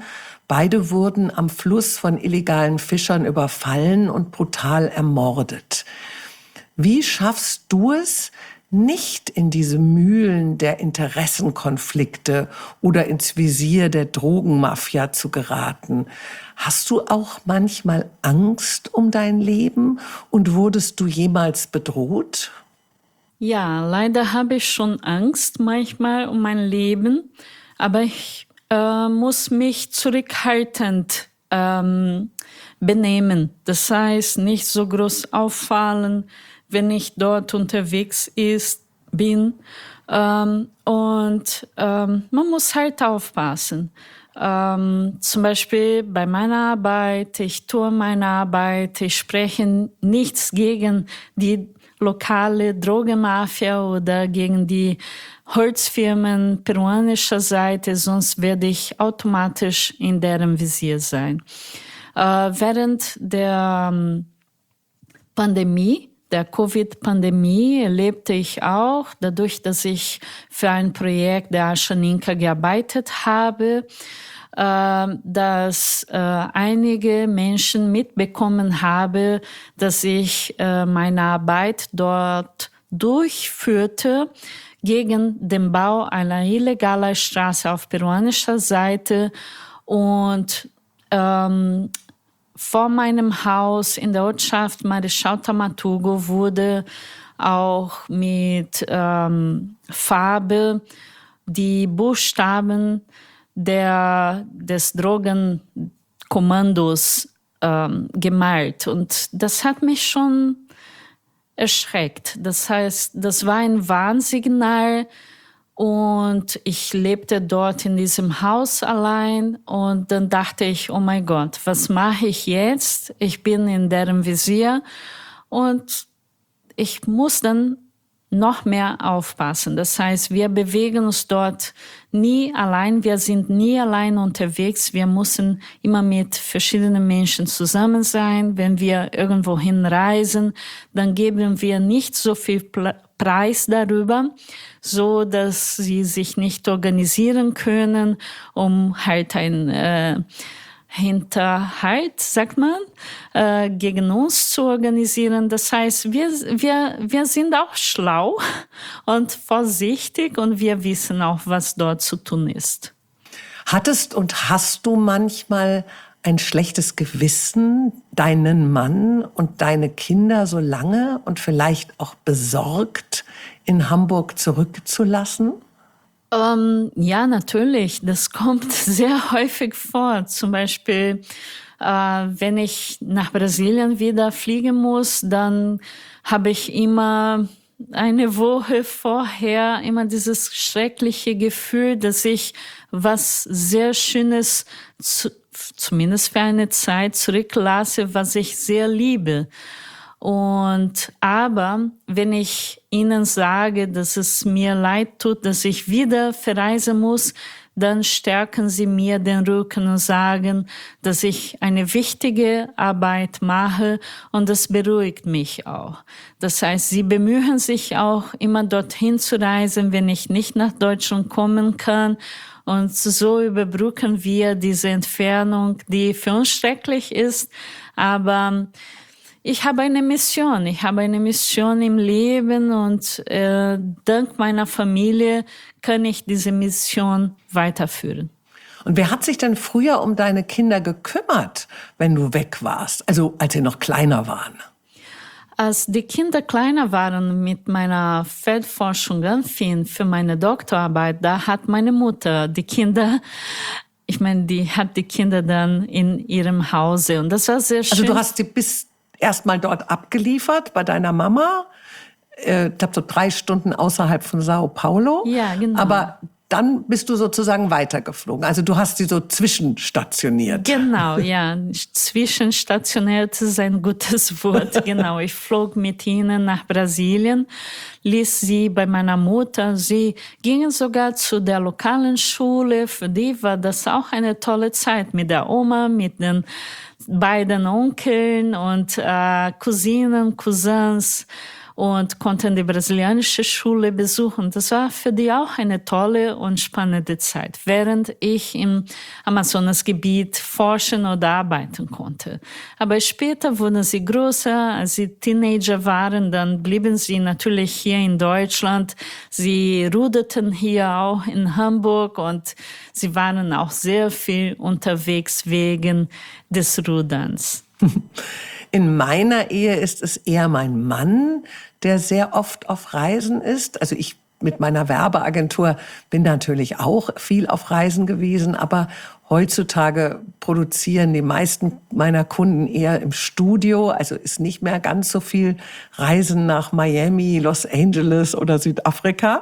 Beide wurden am Fluss von illegalen Fischern überfallen und brutal ermordet. Wie schaffst du es, nicht in diese Mühlen der Interessenkonflikte oder ins Visier der Drogenmafia zu geraten? Hast du auch manchmal Angst um dein Leben und wurdest du jemals bedroht? Ja, leider habe ich schon Angst manchmal um mein Leben, aber ich muss mich zurückhaltend benehmen. Das heißt, nicht so groß auffallen, wenn ich dort unterwegs bin. Man muss halt aufpassen. Zum Beispiel bei meiner Arbeit, ich tue meine Arbeit, ich spreche nichts gegen die lokale Drogenmafia oder gegen die Holzfirmen peruanischer Seite, sonst werde ich automatisch in deren Visier sein. Während der Pandemie, der Covid-Pandemie, erlebte ich auch, dadurch, dass ich für ein Projekt der Ashaninka gearbeitet habe, dass einige Menschen mitbekommen haben, dass ich meine Arbeit dort durchführte gegen den Bau einer illegalen Straße auf peruanischer Seite und vor meinem Haus in der Ortschaft Marechal Tamaturgo wurde auch mit Farbe die Buchstaben des Drogenkommandos gemalt. Und das hat mich schon erschreckt. Das heißt, das war ein Warnsignal. Und ich lebte dort in diesem Haus allein und dann dachte ich, oh mein Gott, was mache ich jetzt? Ich bin in deren Visier und ich muss dann noch mehr aufpassen. Das heißt, wir bewegen uns dort nie allein, wir sind nie allein unterwegs, wir müssen immer mit verschiedenen Menschen zusammen sein. Wenn wir irgendwo hinreisen, dann geben wir nicht so viel Preis darüber, so dass sie sich nicht organisieren können, um halt ein Hinterhalt, sagt man, gegen uns zu organisieren. Das heißt, wir sind auch schlau und vorsichtig und wir wissen auch, was dort zu tun ist. Hattest und hast du manchmal ein schlechtes Gewissen, deinen Mann und deine Kinder so lange und vielleicht auch besorgt in Hamburg zurückzulassen? Ja, natürlich. Das kommt sehr häufig vor. Zum Beispiel, wenn ich nach Brasilien wieder fliegen muss, dann habe ich immer eine Woche vorher immer dieses schreckliche Gefühl, dass ich was sehr Schönes, zumindest für eine Zeit, zurücklasse, was ich sehr liebe. Aber wenn ich ihnen sage, dass es mir leid tut, dass ich wieder verreisen muss, dann stärken sie mir den Rücken und sagen, dass ich eine wichtige Arbeit mache und das beruhigt mich auch. Das heißt, sie bemühen sich auch immer dorthin zu reisen, wenn ich nicht nach Deutschland kommen kann. Und so überbrücken wir diese Entfernung, die für uns schrecklich ist, aber ich habe eine Mission. Ich habe eine Mission im Leben und dank meiner Familie kann ich diese Mission weiterführen. Und wer hat sich denn früher um deine Kinder gekümmert, wenn du weg warst? Also als sie noch kleiner waren? Als die Kinder kleiner waren, mit meiner Feldforschung anfing für meine Doktorarbeit, da hat meine Mutter die Kinder, die hat die Kinder dann in ihrem Hause und das war sehr schön. Also du hast sie erstmal dort abgeliefert bei deiner Mama, ich glaube so 3 Stunden außerhalb von Sao Paulo. Ja, genau. Aber dann bist du sozusagen weitergeflogen. Also du hast sie so zwischenstationiert. Genau, ja. Zwischenstationiert ist ein gutes Wort. Genau. Ich flog mit ihnen nach Brasilien, ließ sie bei meiner Mutter. Sie gingen sogar zu der lokalen Schule. Für die war das auch eine tolle Zeit mit der Oma, mit den beiden Onkeln und Cousinen, Cousins. und konnten die brasilianische Schule besuchen. Das war für die auch eine tolle und spannende Zeit, während ich im Amazonasgebiet forschen oder arbeiten konnte. Aber später wurden sie größer, als sie Teenager waren, dann blieben sie natürlich hier in Deutschland. Sie ruderten hier auch in Hamburg und sie waren auch sehr viel unterwegs wegen des Ruderns. In meiner Ehe ist es eher mein Mann, der sehr oft auf Reisen ist. Also ich mit meiner Werbeagentur bin natürlich auch viel auf Reisen gewesen, aber heutzutage produzieren die meisten meiner Kunden eher im Studio, also ist nicht mehr ganz so viel Reisen nach Miami, Los Angeles oder Südafrika.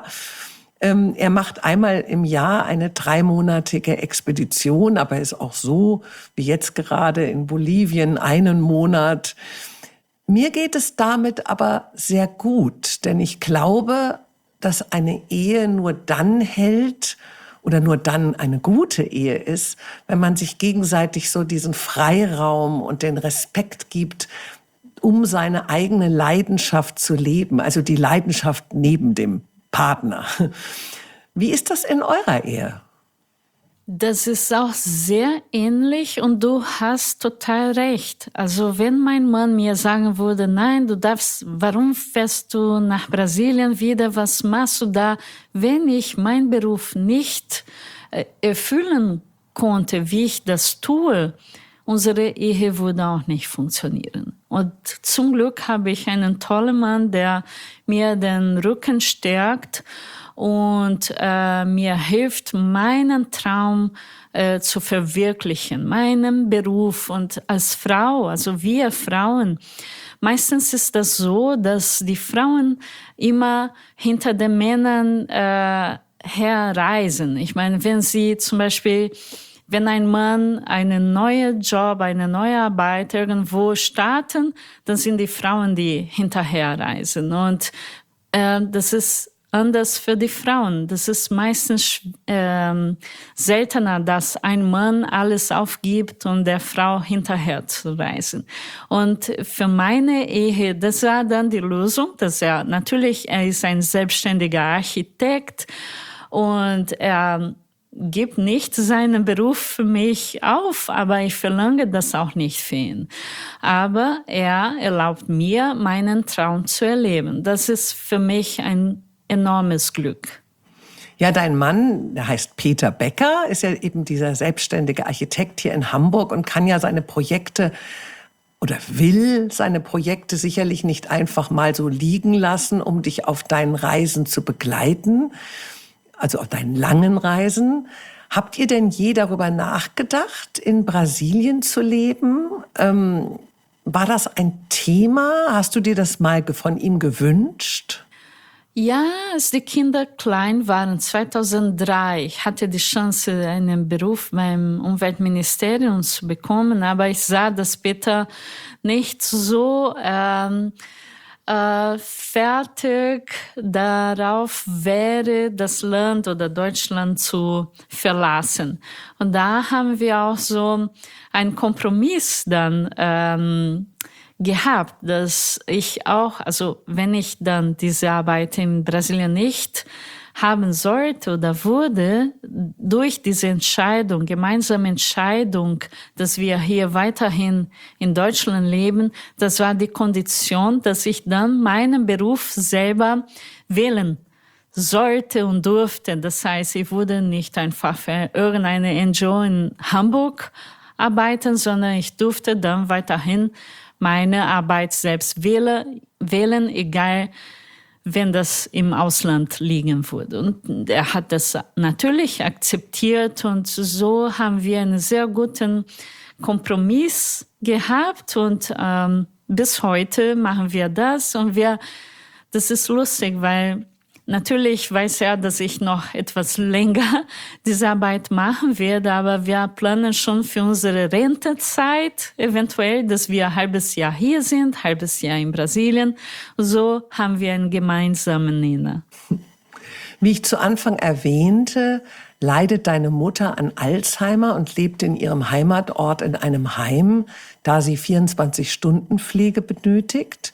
Er macht einmal im Jahr eine 3-monatige Expedition, aber ist auch so wie jetzt gerade in Bolivien einen Monat. Mir geht es damit aber sehr gut, denn ich glaube, dass eine Ehe nur dann hält oder nur dann eine gute Ehe ist, wenn man sich gegenseitig so diesen Freiraum und den Respekt gibt, um seine eigene Leidenschaft zu leben, also die Leidenschaft neben dem Partner. Wie ist das in eurer Ehe? Das ist auch sehr ähnlich und du hast total recht. Also wenn mein Mann mir sagen würde, nein, warum fährst du nach Brasilien wieder, was machst du da, wenn ich meinen Beruf nicht erfüllen konnte, wie ich das tue, unsere Ehe würde auch nicht funktionieren. Und zum Glück habe ich einen tollen Mann, der mir den Rücken stärkt und mir hilft, meinen Traum zu verwirklichen, meinen Beruf. Und als Frau, also wir Frauen, meistens ist das so, dass die Frauen immer hinter den Männern herreisen. Ich meine, wenn ein Mann einen neuen Job, eine neue Arbeit irgendwo starten, dann sind die Frauen, die hinterherreisen. Und das ist anders für die Frauen. Das ist meistens seltener, dass ein Mann alles aufgibt, um der Frau hinterher zu reisen. Und für meine Ehe, das war dann die Lösung, dass er ist ein selbstständiger Architekt und er gibt nicht seinen Beruf für mich auf, aber ich verlange das auch nicht für ihn. Aber er erlaubt mir, meinen Traum zu erleben. Das ist für mich ein enormes Glück. Ja, dein Mann, der heißt Peter Becker, ist ja eben dieser selbstständige Architekt hier in Hamburg und kann ja seine Projekte oder will seine Projekte sicherlich nicht einfach mal so liegen lassen, um dich auf deinen Reisen zu begleiten, also auf deinen langen Reisen. Habt ihr denn je darüber nachgedacht, in Brasilien zu leben? War das ein Thema? Hast du dir das mal von ihm gewünscht? Ja, als die Kinder klein waren, 2003, ich hatte die Chance, einen Beruf beim Umweltministerium zu bekommen, aber ich sah, dass Peter nicht so fertig darauf wäre, das Land oder Deutschland zu verlassen. Und da haben wir auch so einen Kompromiss dann gehabt, dass ich auch, also wenn ich dann diese Arbeit in Brasilien nicht haben sollte oder wurde, durch diese Entscheidung, gemeinsame Entscheidung, dass wir hier weiterhin in Deutschland leben, das war die Kondition, dass ich dann meinen Beruf selber wählen sollte und durfte. Das heißt, ich würde nicht einfach für irgendeine NGO in Hamburg arbeiten, sondern ich durfte dann weiterhin meine Arbeit selbst wählen, egal wenn das im Ausland liegen würde. Und er hat das natürlich akzeptiert und so haben wir einen sehr guten Kompromiss gehabt und bis heute machen wir das und das ist lustig, weil natürlich weiß er, dass ich noch etwas länger diese Arbeit machen werde, aber wir planen schon für unsere Rentezeit eventuell, dass wir ein halbes Jahr hier sind, ein halbes Jahr in Brasilien. So haben wir einen gemeinsamen Nenner. Wie ich zu Anfang erwähnte, leidet deine Mutter an Alzheimer und lebt in ihrem Heimatort in einem Heim, da sie 24-Stunden-Pflege benötigt.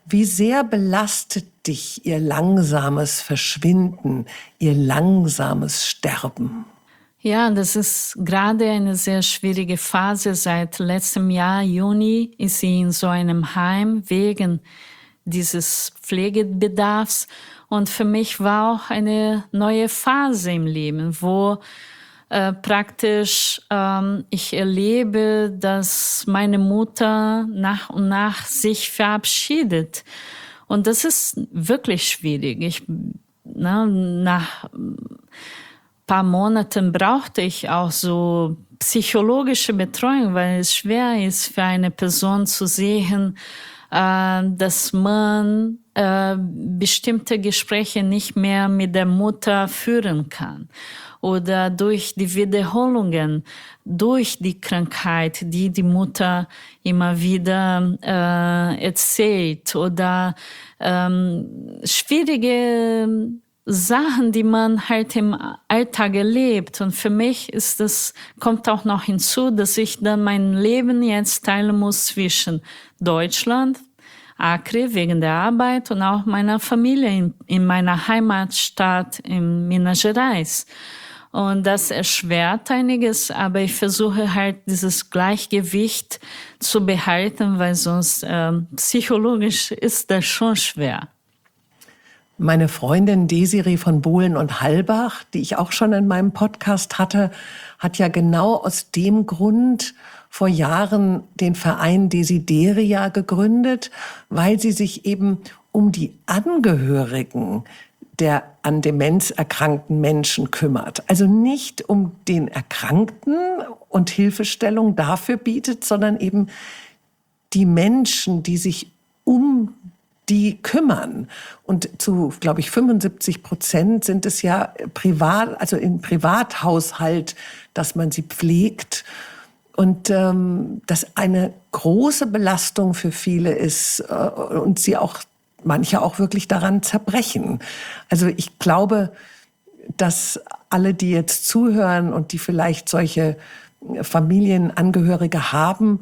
Wie sehr belastet dich ihr langsames Verschwinden, ihr langsames Sterben? Ja, das ist gerade eine sehr schwierige Phase. Seit letztem Jahr, Juni, ist sie in so einem Heim wegen dieses Pflegebedarfs. Und für mich war auch eine neue Phase im Leben, wo praktisch ich erlebe, dass meine Mutter nach und nach sich verabschiedet. Und das ist wirklich schwierig. Nach paar Monaten brauchte ich auch so psychologische Betreuung, weil es schwer ist für eine Person zu sehen, dass man bestimmte Gespräche nicht mehr mit der Mutter führen kann. Oder durch die Wiederholungen, durch die Krankheit, die die Mutter immer wieder erzählt. Oder schwierige Sachen, die man halt im Alltag erlebt. Und für mich kommt auch noch hinzu, dass ich dann mein Leben jetzt teilen muss zwischen Deutschland, Acre wegen der Arbeit und auch meiner Familie in meiner Heimatstadt in Minas Gerais. Und das erschwert einiges, aber ich versuche halt dieses Gleichgewicht zu behalten, weil sonst psychologisch ist das schon schwer. Meine Freundin Desiree von Bohlen und Hallbach, die ich auch schon in meinem Podcast hatte, hat ja genau aus dem Grund vor Jahren den Verein Desideria gegründet, weil sie sich eben um die Angehörigen der an Demenz erkrankten Menschen kümmert. Also nicht um den Erkrankten und Hilfestellung dafür bietet, sondern eben die Menschen, die sich um die kümmern. Und zu, glaube ich, 75% sind es ja privat, also im Privathaushalt, dass man sie pflegt. Und das eine große Belastung für viele ist und sie auch manche auch wirklich daran zerbrechen. Also ich glaube, dass alle, die jetzt zuhören und die vielleicht solche Familienangehörige haben,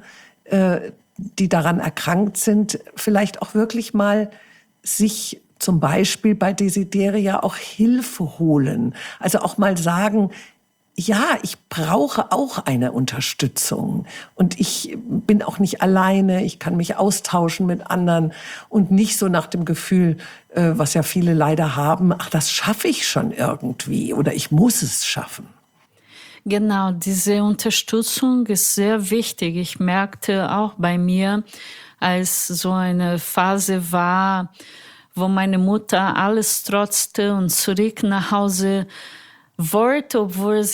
die daran erkrankt sind, vielleicht auch wirklich mal sich zum Beispiel bei Desideria auch Hilfe holen. Also auch mal sagen, ja, ich brauche auch eine Unterstützung und ich bin auch nicht alleine, ich kann mich austauschen mit anderen und nicht so nach dem Gefühl, was ja viele leider haben, ach, das schaffe ich schon irgendwie oder ich muss es schaffen. Genau, diese Unterstützung ist sehr wichtig. Ich merkte auch bei mir, als so eine Phase war, wo meine Mutter alles trotzte und zurück nach Hause wollte, obwohl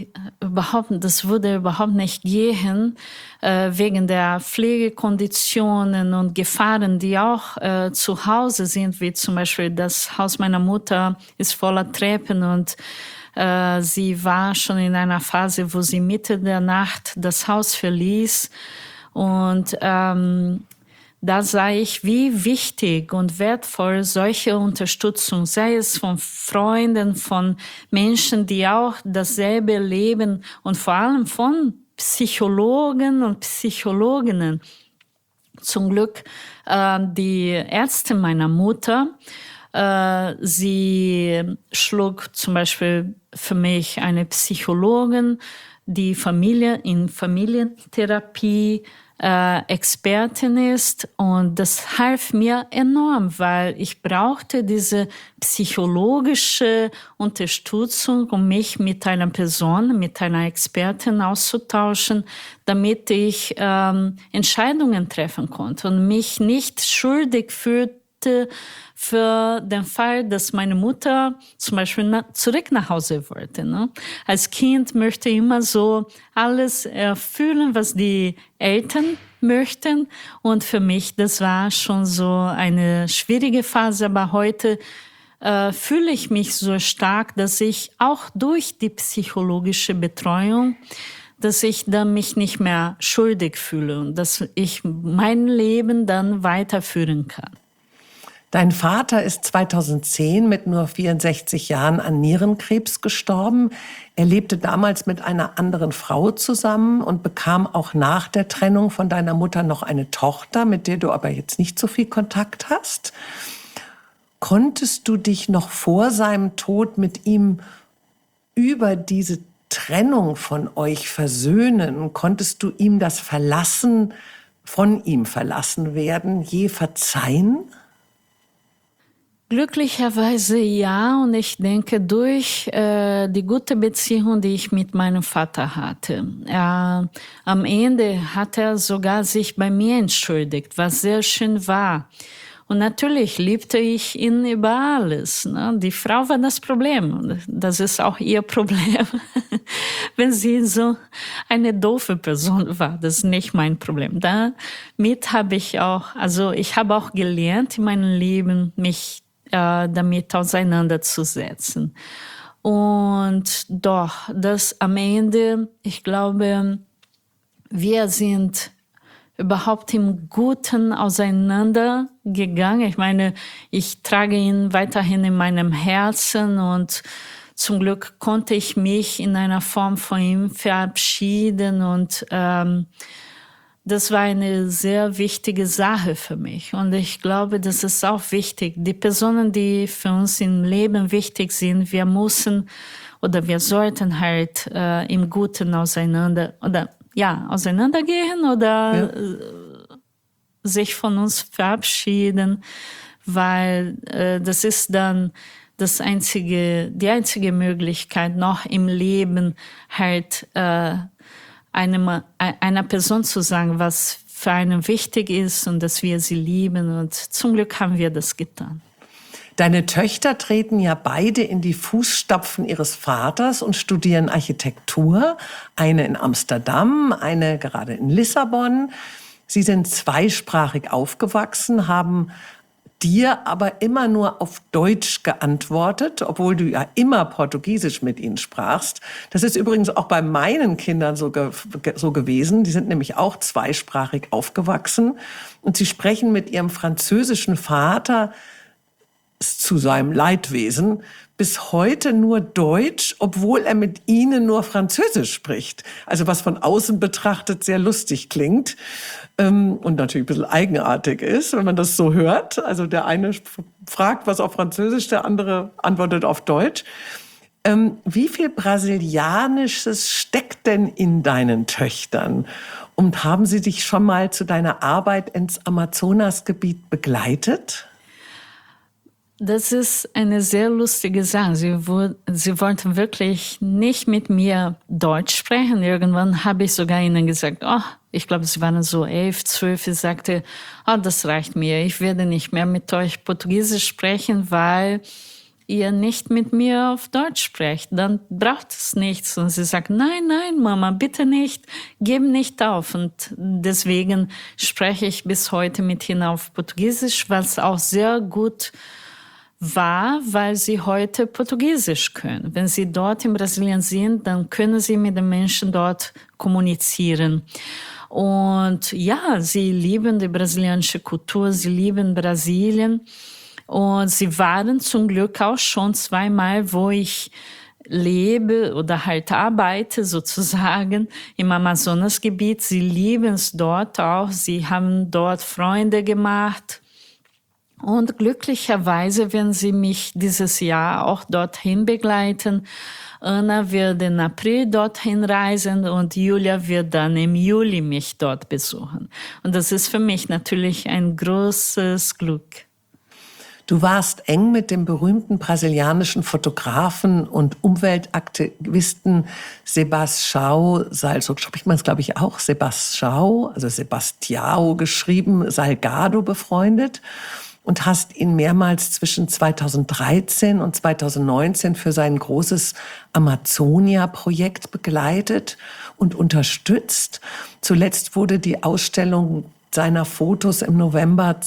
das würde überhaupt nicht gehen, wegen der Pflegekonditionen und Gefahren, die auch zu Hause sind, wie zum Beispiel das Haus meiner Mutter ist voller Treppen und sie war schon in einer Phase, wo sie Mitte der Nacht das Haus verließ. Und da sah ich, wie wichtig und wertvoll solche Unterstützung, sei es von Freunden, von Menschen, die auch dasselbe leben und vor allem von Psychologen und Psychologinnen. Zum Glück die Ärztin meiner Mutter, sie schlug zum Beispiel für mich eine Psychologin, die in Familientherapie Expertin ist und das half mir enorm, weil ich brauchte diese psychologische Unterstützung, um mich mit einer Person, mit einer Expertin auszutauschen, damit ich Entscheidungen treffen konnte und mich nicht schuldig fühlte für den Fall, dass meine Mutter zum Beispiel zurück nach Hause wollte. Ne? Als Kind möchte ich immer so alles erfüllen, was die Eltern möchten. Und für mich, das war schon so eine schwierige Phase. Aber heute fühle ich mich so stark, dass ich auch durch die psychologische Betreuung, dass ich dann mich nicht mehr schuldig fühle und dass ich mein Leben dann weiterführen kann. Dein Vater ist 2010 mit nur 64 Jahren an Nierenkrebs gestorben. Er lebte damals mit einer anderen Frau zusammen und bekam auch nach der Trennung von deiner Mutter noch eine Tochter, mit der du aber jetzt nicht so viel Kontakt hast. Konntest du dich noch vor seinem Tod mit ihm über diese Trennung von euch versöhnen? Konntest du ihm das Verlassen, von ihm verlassen werden, je verzeihen? Glücklicherweise ja, und ich denke durch die gute Beziehung, die ich mit meinem Vater hatte. Am Ende hat er sogar sich bei mir entschuldigt, was sehr schön war. Und natürlich liebte ich ihn über alles. Ne? Die Frau war das Problem. Das ist auch ihr Problem, wenn sie so eine doofe Person war. Das ist nicht mein Problem. Damit habe ich auch, also ich habe auch gelernt in meinem Leben, mich damit auseinanderzusetzen. Und doch, das am Ende, ich glaube, wir sind überhaupt im Guten auseinandergegangen. Ich meine, ich trage ihn weiterhin in meinem Herzen und zum Glück konnte ich mich in einer Form von ihm verabschieden und das war eine sehr wichtige Sache für mich. Und ich glaube, das ist auch wichtig. Die Personen, die für uns im Leben wichtig sind, wir müssen oder wir sollten halt im Guten auseinandergehen oder sich von uns verabschieden, weil das ist dann die einzige Möglichkeit, noch im Leben halt einer Person zu sagen, was für einen wichtig ist und dass wir sie lieben. Und zum Glück haben wir das getan. Deine Töchter treten ja beide in die Fußstapfen ihres Vaters und studieren Architektur. Eine in Amsterdam, eine gerade in Lissabon. Sie sind zweisprachig aufgewachsen, haben dir aber immer nur auf Deutsch geantwortet, obwohl du ja immer Portugiesisch mit ihnen sprachst. Das ist übrigens auch bei meinen Kindern so gewesen. Die sind nämlich auch zweisprachig aufgewachsen. Und sie sprechen mit ihrem französischen Vater zu seinem Leidwesen bis heute nur Deutsch, obwohl er mit ihnen nur Französisch spricht. Also was von außen betrachtet sehr lustig klingt und natürlich ein bisschen eigenartig ist, wenn man das so hört. Also der eine fragt was auf Französisch, der andere antwortet auf Deutsch. Wie viel Brasilianisches steckt denn in deinen Töchtern? Und haben sie dich schon mal zu deiner Arbeit ins Amazonasgebiet begleitet? Das ist eine sehr lustige Sache. Sie wollten wirklich nicht mit mir Deutsch sprechen. Irgendwann habe ich sogar ihnen gesagt, ich glaube, sie waren so 11, 12. Ich sagte, das reicht mir. Ich werde nicht mehr mit euch Portugiesisch sprechen, weil ihr nicht mit mir auf Deutsch sprecht. Dann braucht es nichts. Und sie sagt, nein, Mama, bitte nicht. Gib nicht auf. Und deswegen spreche ich bis heute mit ihnen auf Portugiesisch, was auch sehr gut war, weil sie heute Portugiesisch können. Wenn sie dort in Brasilien sind, dann können sie mit den Menschen dort kommunizieren. Und ja, sie lieben die brasilianische Kultur, sie lieben Brasilien. Und sie waren zum Glück auch schon zweimal, wo ich lebe oder halt arbeite sozusagen im Amazonasgebiet. Sie lieben es dort auch. Sie haben dort Freunde gemacht. Und glücklicherweise werden sie mich dieses Jahr auch dorthin begleiten. Anna wird im April dorthin reisen und Julia wird dann im Juli mich dort besuchen. Und das ist für mich natürlich ein großes Glück. Du warst eng mit dem berühmten brasilianischen Fotografen und Umweltaktivisten Sebastião, so spricht man es glaube ich auch, Sebastião, also Sebastião geschrieben, Salgado befreundet. Und hast ihn mehrmals zwischen 2013 und 2019 für sein großes Amazonia-Projekt begleitet und unterstützt. Zuletzt wurde die Ausstellung seiner Fotos im November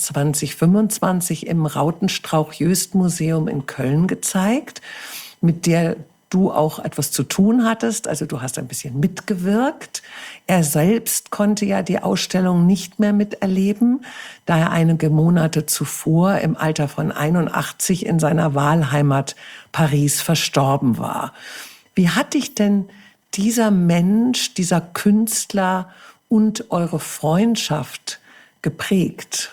2025 im Rautenstrauch-Jöst-Museum in Köln gezeigt, mit der du auch etwas zu tun hattest, also du hast ein bisschen mitgewirkt. Er selbst konnte ja die Ausstellung nicht mehr miterleben, da er einige Monate zuvor im Alter von 81 in seiner Wahlheimat Paris verstorben war. Wie hat dich denn dieser Mensch, dieser Künstler und eure Freundschaft geprägt?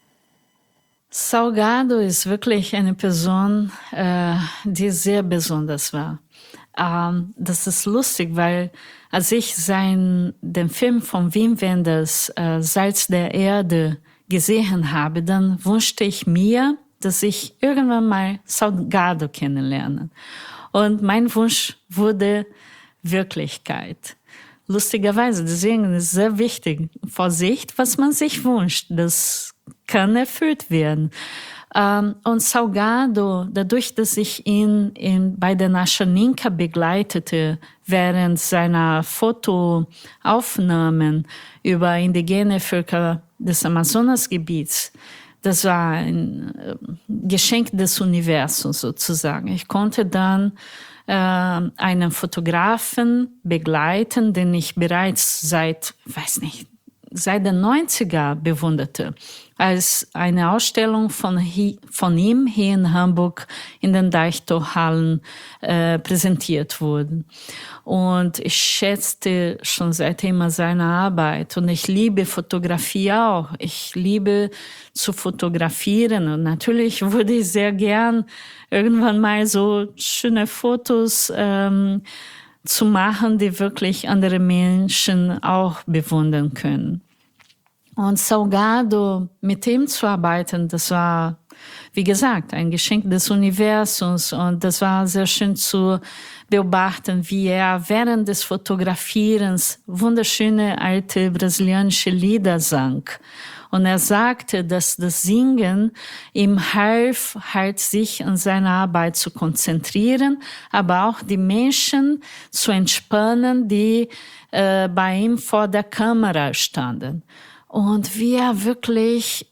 Salgado ist wirklich eine Person, die sehr besonders war. Das ist lustig, weil als ich den Film von Wim Wenders, Salz der Erde, gesehen habe, dann wünschte ich mir, dass ich irgendwann mal Salgado kennenlerne. Und mein Wunsch wurde Wirklichkeit. Lustigerweise, deswegen ist es sehr wichtig, Vorsicht, was man sich wünscht, das kann erfüllt werden. Und Salgado, dadurch, dass ich ihn bei der Nachaninka begleitete, während seiner Fotoaufnahmen über indigene Völker des Amazonasgebiets, das war ein Geschenk des Universums sozusagen. Ich konnte dann einen Fotografen begleiten, den ich bereits seit den 90er bewunderte, als eine Ausstellung von ihm hier in Hamburg in den Deichtorhallen präsentiert wurde. Und ich schätzte schon seitdem seine Arbeit und ich liebe Fotografie auch. Ich liebe zu fotografieren und natürlich würde ich sehr gern irgendwann mal so schöne Fotos zu machen, die wirklich andere Menschen auch bewundern können. Und Salgado, mit ihm zu arbeiten, das war, wie gesagt, ein Geschenk des Universums. Und das war sehr schön zu beobachten, wie er während des Fotografierens wunderschöne alte brasilianische Lieder sang. Und er sagte, dass das Singen ihm half, halt sich an seine Arbeit zu konzentrieren, aber auch die Menschen zu entspannen, die bei ihm vor der Kamera standen. Und wie er wirklich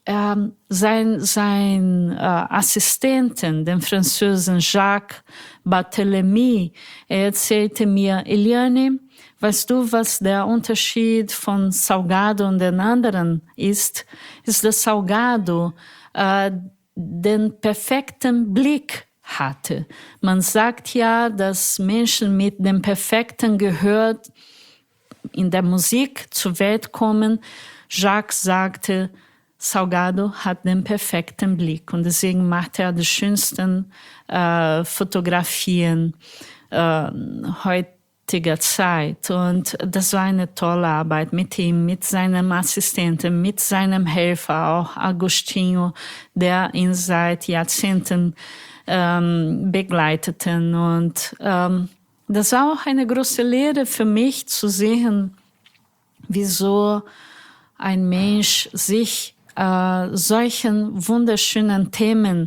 sein Assistenten, den Französen Jacques Barthélemy, er erzählte mir, Eliane, weißt du, was der Unterschied von Salgado und den anderen ist? Ist, dass Salgado den perfekten Blick hatte. Man sagt ja, dass Menschen mit dem perfekten Gehör in der Musik zur Welt kommen. Jacques sagte, Salgado hat den perfekten Blick und deswegen macht er die schönsten Fotografien heutiger Zeit. Und das war eine tolle Arbeit mit ihm, mit seinem Assistenten, mit seinem Helfer, auch Agostinho, der ihn seit Jahrzehnten begleiteten. Und das war auch eine große Lehre für mich zu sehen, wieso ein Mensch sich solchen wunderschönen Themen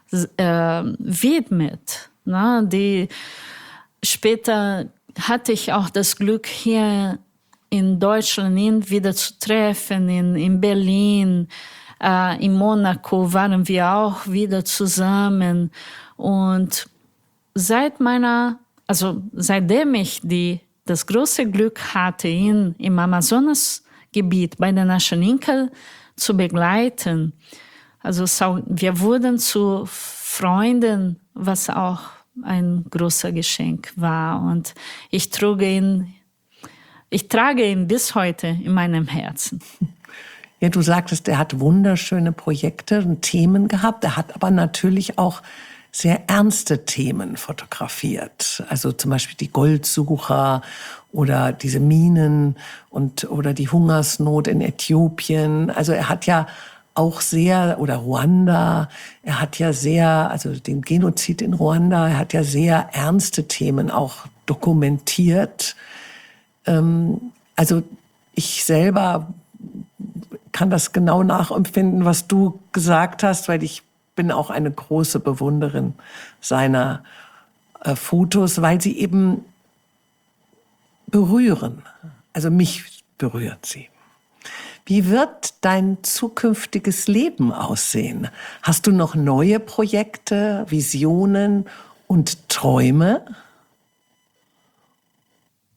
widmet. Ne? Die später hatte ich auch das Glück, hier in Deutschland ihn wieder zu treffen, in Berlin, in Monaco waren wir auch wieder zusammen. Und seitdem ich das große Glück hatte, ihn im Amazonasgebiet bei der Nachaninka zu begleiten, also wir wurden zu Freunden, was auch ein großer Geschenk war. Und ich trage ihn bis heute in meinem Herzen. Ja, du sagtest, er hat wunderschöne Projekte und Themen gehabt. Er hat aber natürlich auch sehr ernste Themen fotografiert. Also zum Beispiel die Goldsucher oder diese Minen oder die Hungersnot in Äthiopien. Also er hat ja auch oder Ruanda, er hat ja also den Genozid in Ruanda, er hat ja sehr ernste Themen auch dokumentiert. Also ich selber kann das genau nachempfinden, was du gesagt hast, weil ich bin auch eine große Bewunderin seiner Fotos, weil sie eben berühren. Also mich berührt sie. Wie wird dein zukünftiges Leben aussehen? Hast du noch neue Projekte, Visionen und Träume?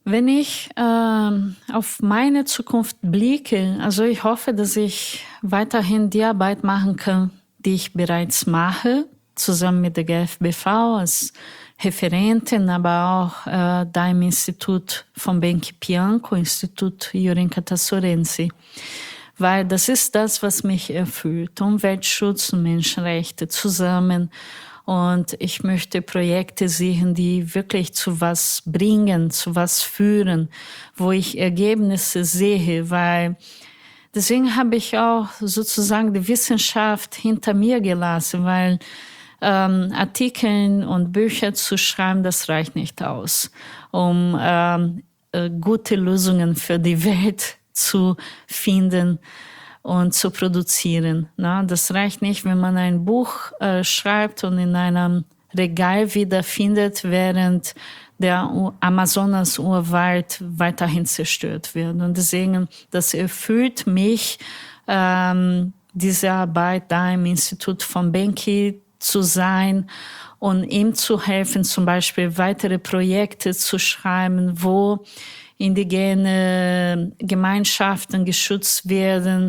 Wenn ich auf meine Zukunft blicke, also ich hoffe, dass ich weiterhin die Arbeit machen kann, die ich bereits mache, zusammen mit der GfBV als Referentin, aber auch da im Institut von Benchi Pianco, Institut Jurinka Tassorensi. Weil das ist das, was mich erfüllt. Umweltschutz und Menschenrechte zusammen. Und ich möchte Projekte sehen, die wirklich zu was bringen, zu was führen, wo ich Ergebnisse sehe, weil deswegen habe ich auch sozusagen die Wissenschaft hinter mir gelassen, weil Artikeln und Bücher zu schreiben, das reicht nicht aus, um gute Lösungen für die Welt zu finden und zu produzieren. Na, das reicht nicht, wenn man ein Buch schreibt und in einem Regal wiederfindet, während der Amazonas-Urwald weiterhin zerstört wird. Und deswegen, das erfüllt mich, diese Arbeit da im Institut von Benchi zu sein und ihm zu helfen, zum Beispiel weitere Projekte zu schreiben, wo indigene Gemeinschaften geschützt werden,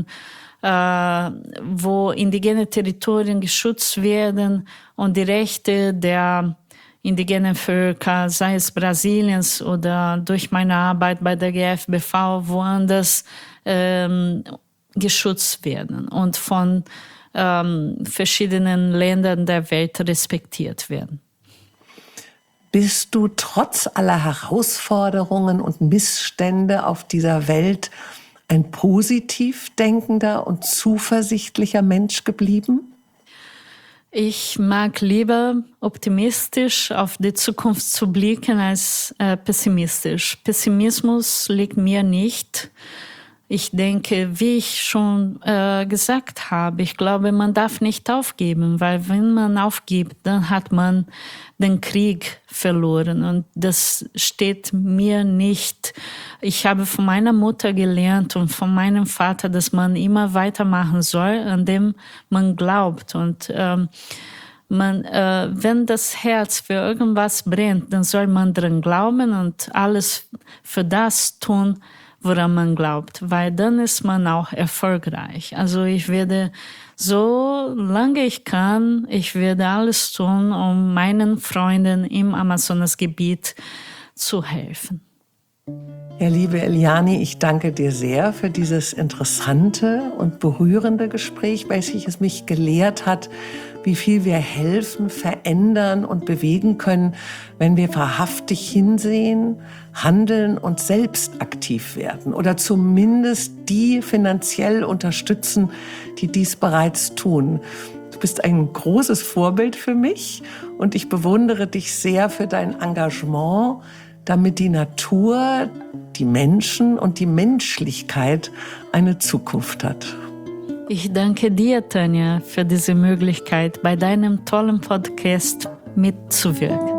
wo indigene Territorien geschützt werden und die Rechte der indigenen Völker, sei es Brasiliens oder durch meine Arbeit bei der GfBV, woanders geschützt werden und von verschiedenen Ländern der Welt respektiert werden. Bist du trotz aller Herausforderungen und Missstände auf dieser Welt ein positiv denkender und zuversichtlicher Mensch geblieben? Ich mag lieber optimistisch auf die Zukunft zu blicken als pessimistisch. Pessimismus liegt mir nicht. Ich denke, wie ich schon gesagt habe, ich glaube, man darf nicht aufgeben, weil wenn man aufgibt, dann hat man den Krieg verloren und das steht mir nicht. Ich habe von meiner Mutter gelernt und von meinem Vater, dass man immer weitermachen soll, an dem man glaubt und wenn das Herz für irgendwas brennt, dann soll man dran glauben und alles für das tun, woran man glaubt, weil dann ist man auch erfolgreich. Also ich werde, so lange ich kann, ich werde alles tun, um meinen Freunden im Amazonasgebiet zu helfen. Ja, liebe Eliane, ich danke dir sehr für dieses interessante und berührende Gespräch, welches mich gelehrt hat, wie viel wir helfen, verändern und bewegen können, wenn wir wahrhaftig hinsehen, handeln und selbst aktiv werden oder zumindest die finanziell unterstützen, die dies bereits tun. Du bist ein großes Vorbild für mich und ich bewundere dich sehr für dein Engagement, damit die Natur, die Menschen und die Menschlichkeit eine Zukunft hat. Ich danke dir, Tanja, für diese Möglichkeit, bei deinem tollen Podcast mitzuwirken.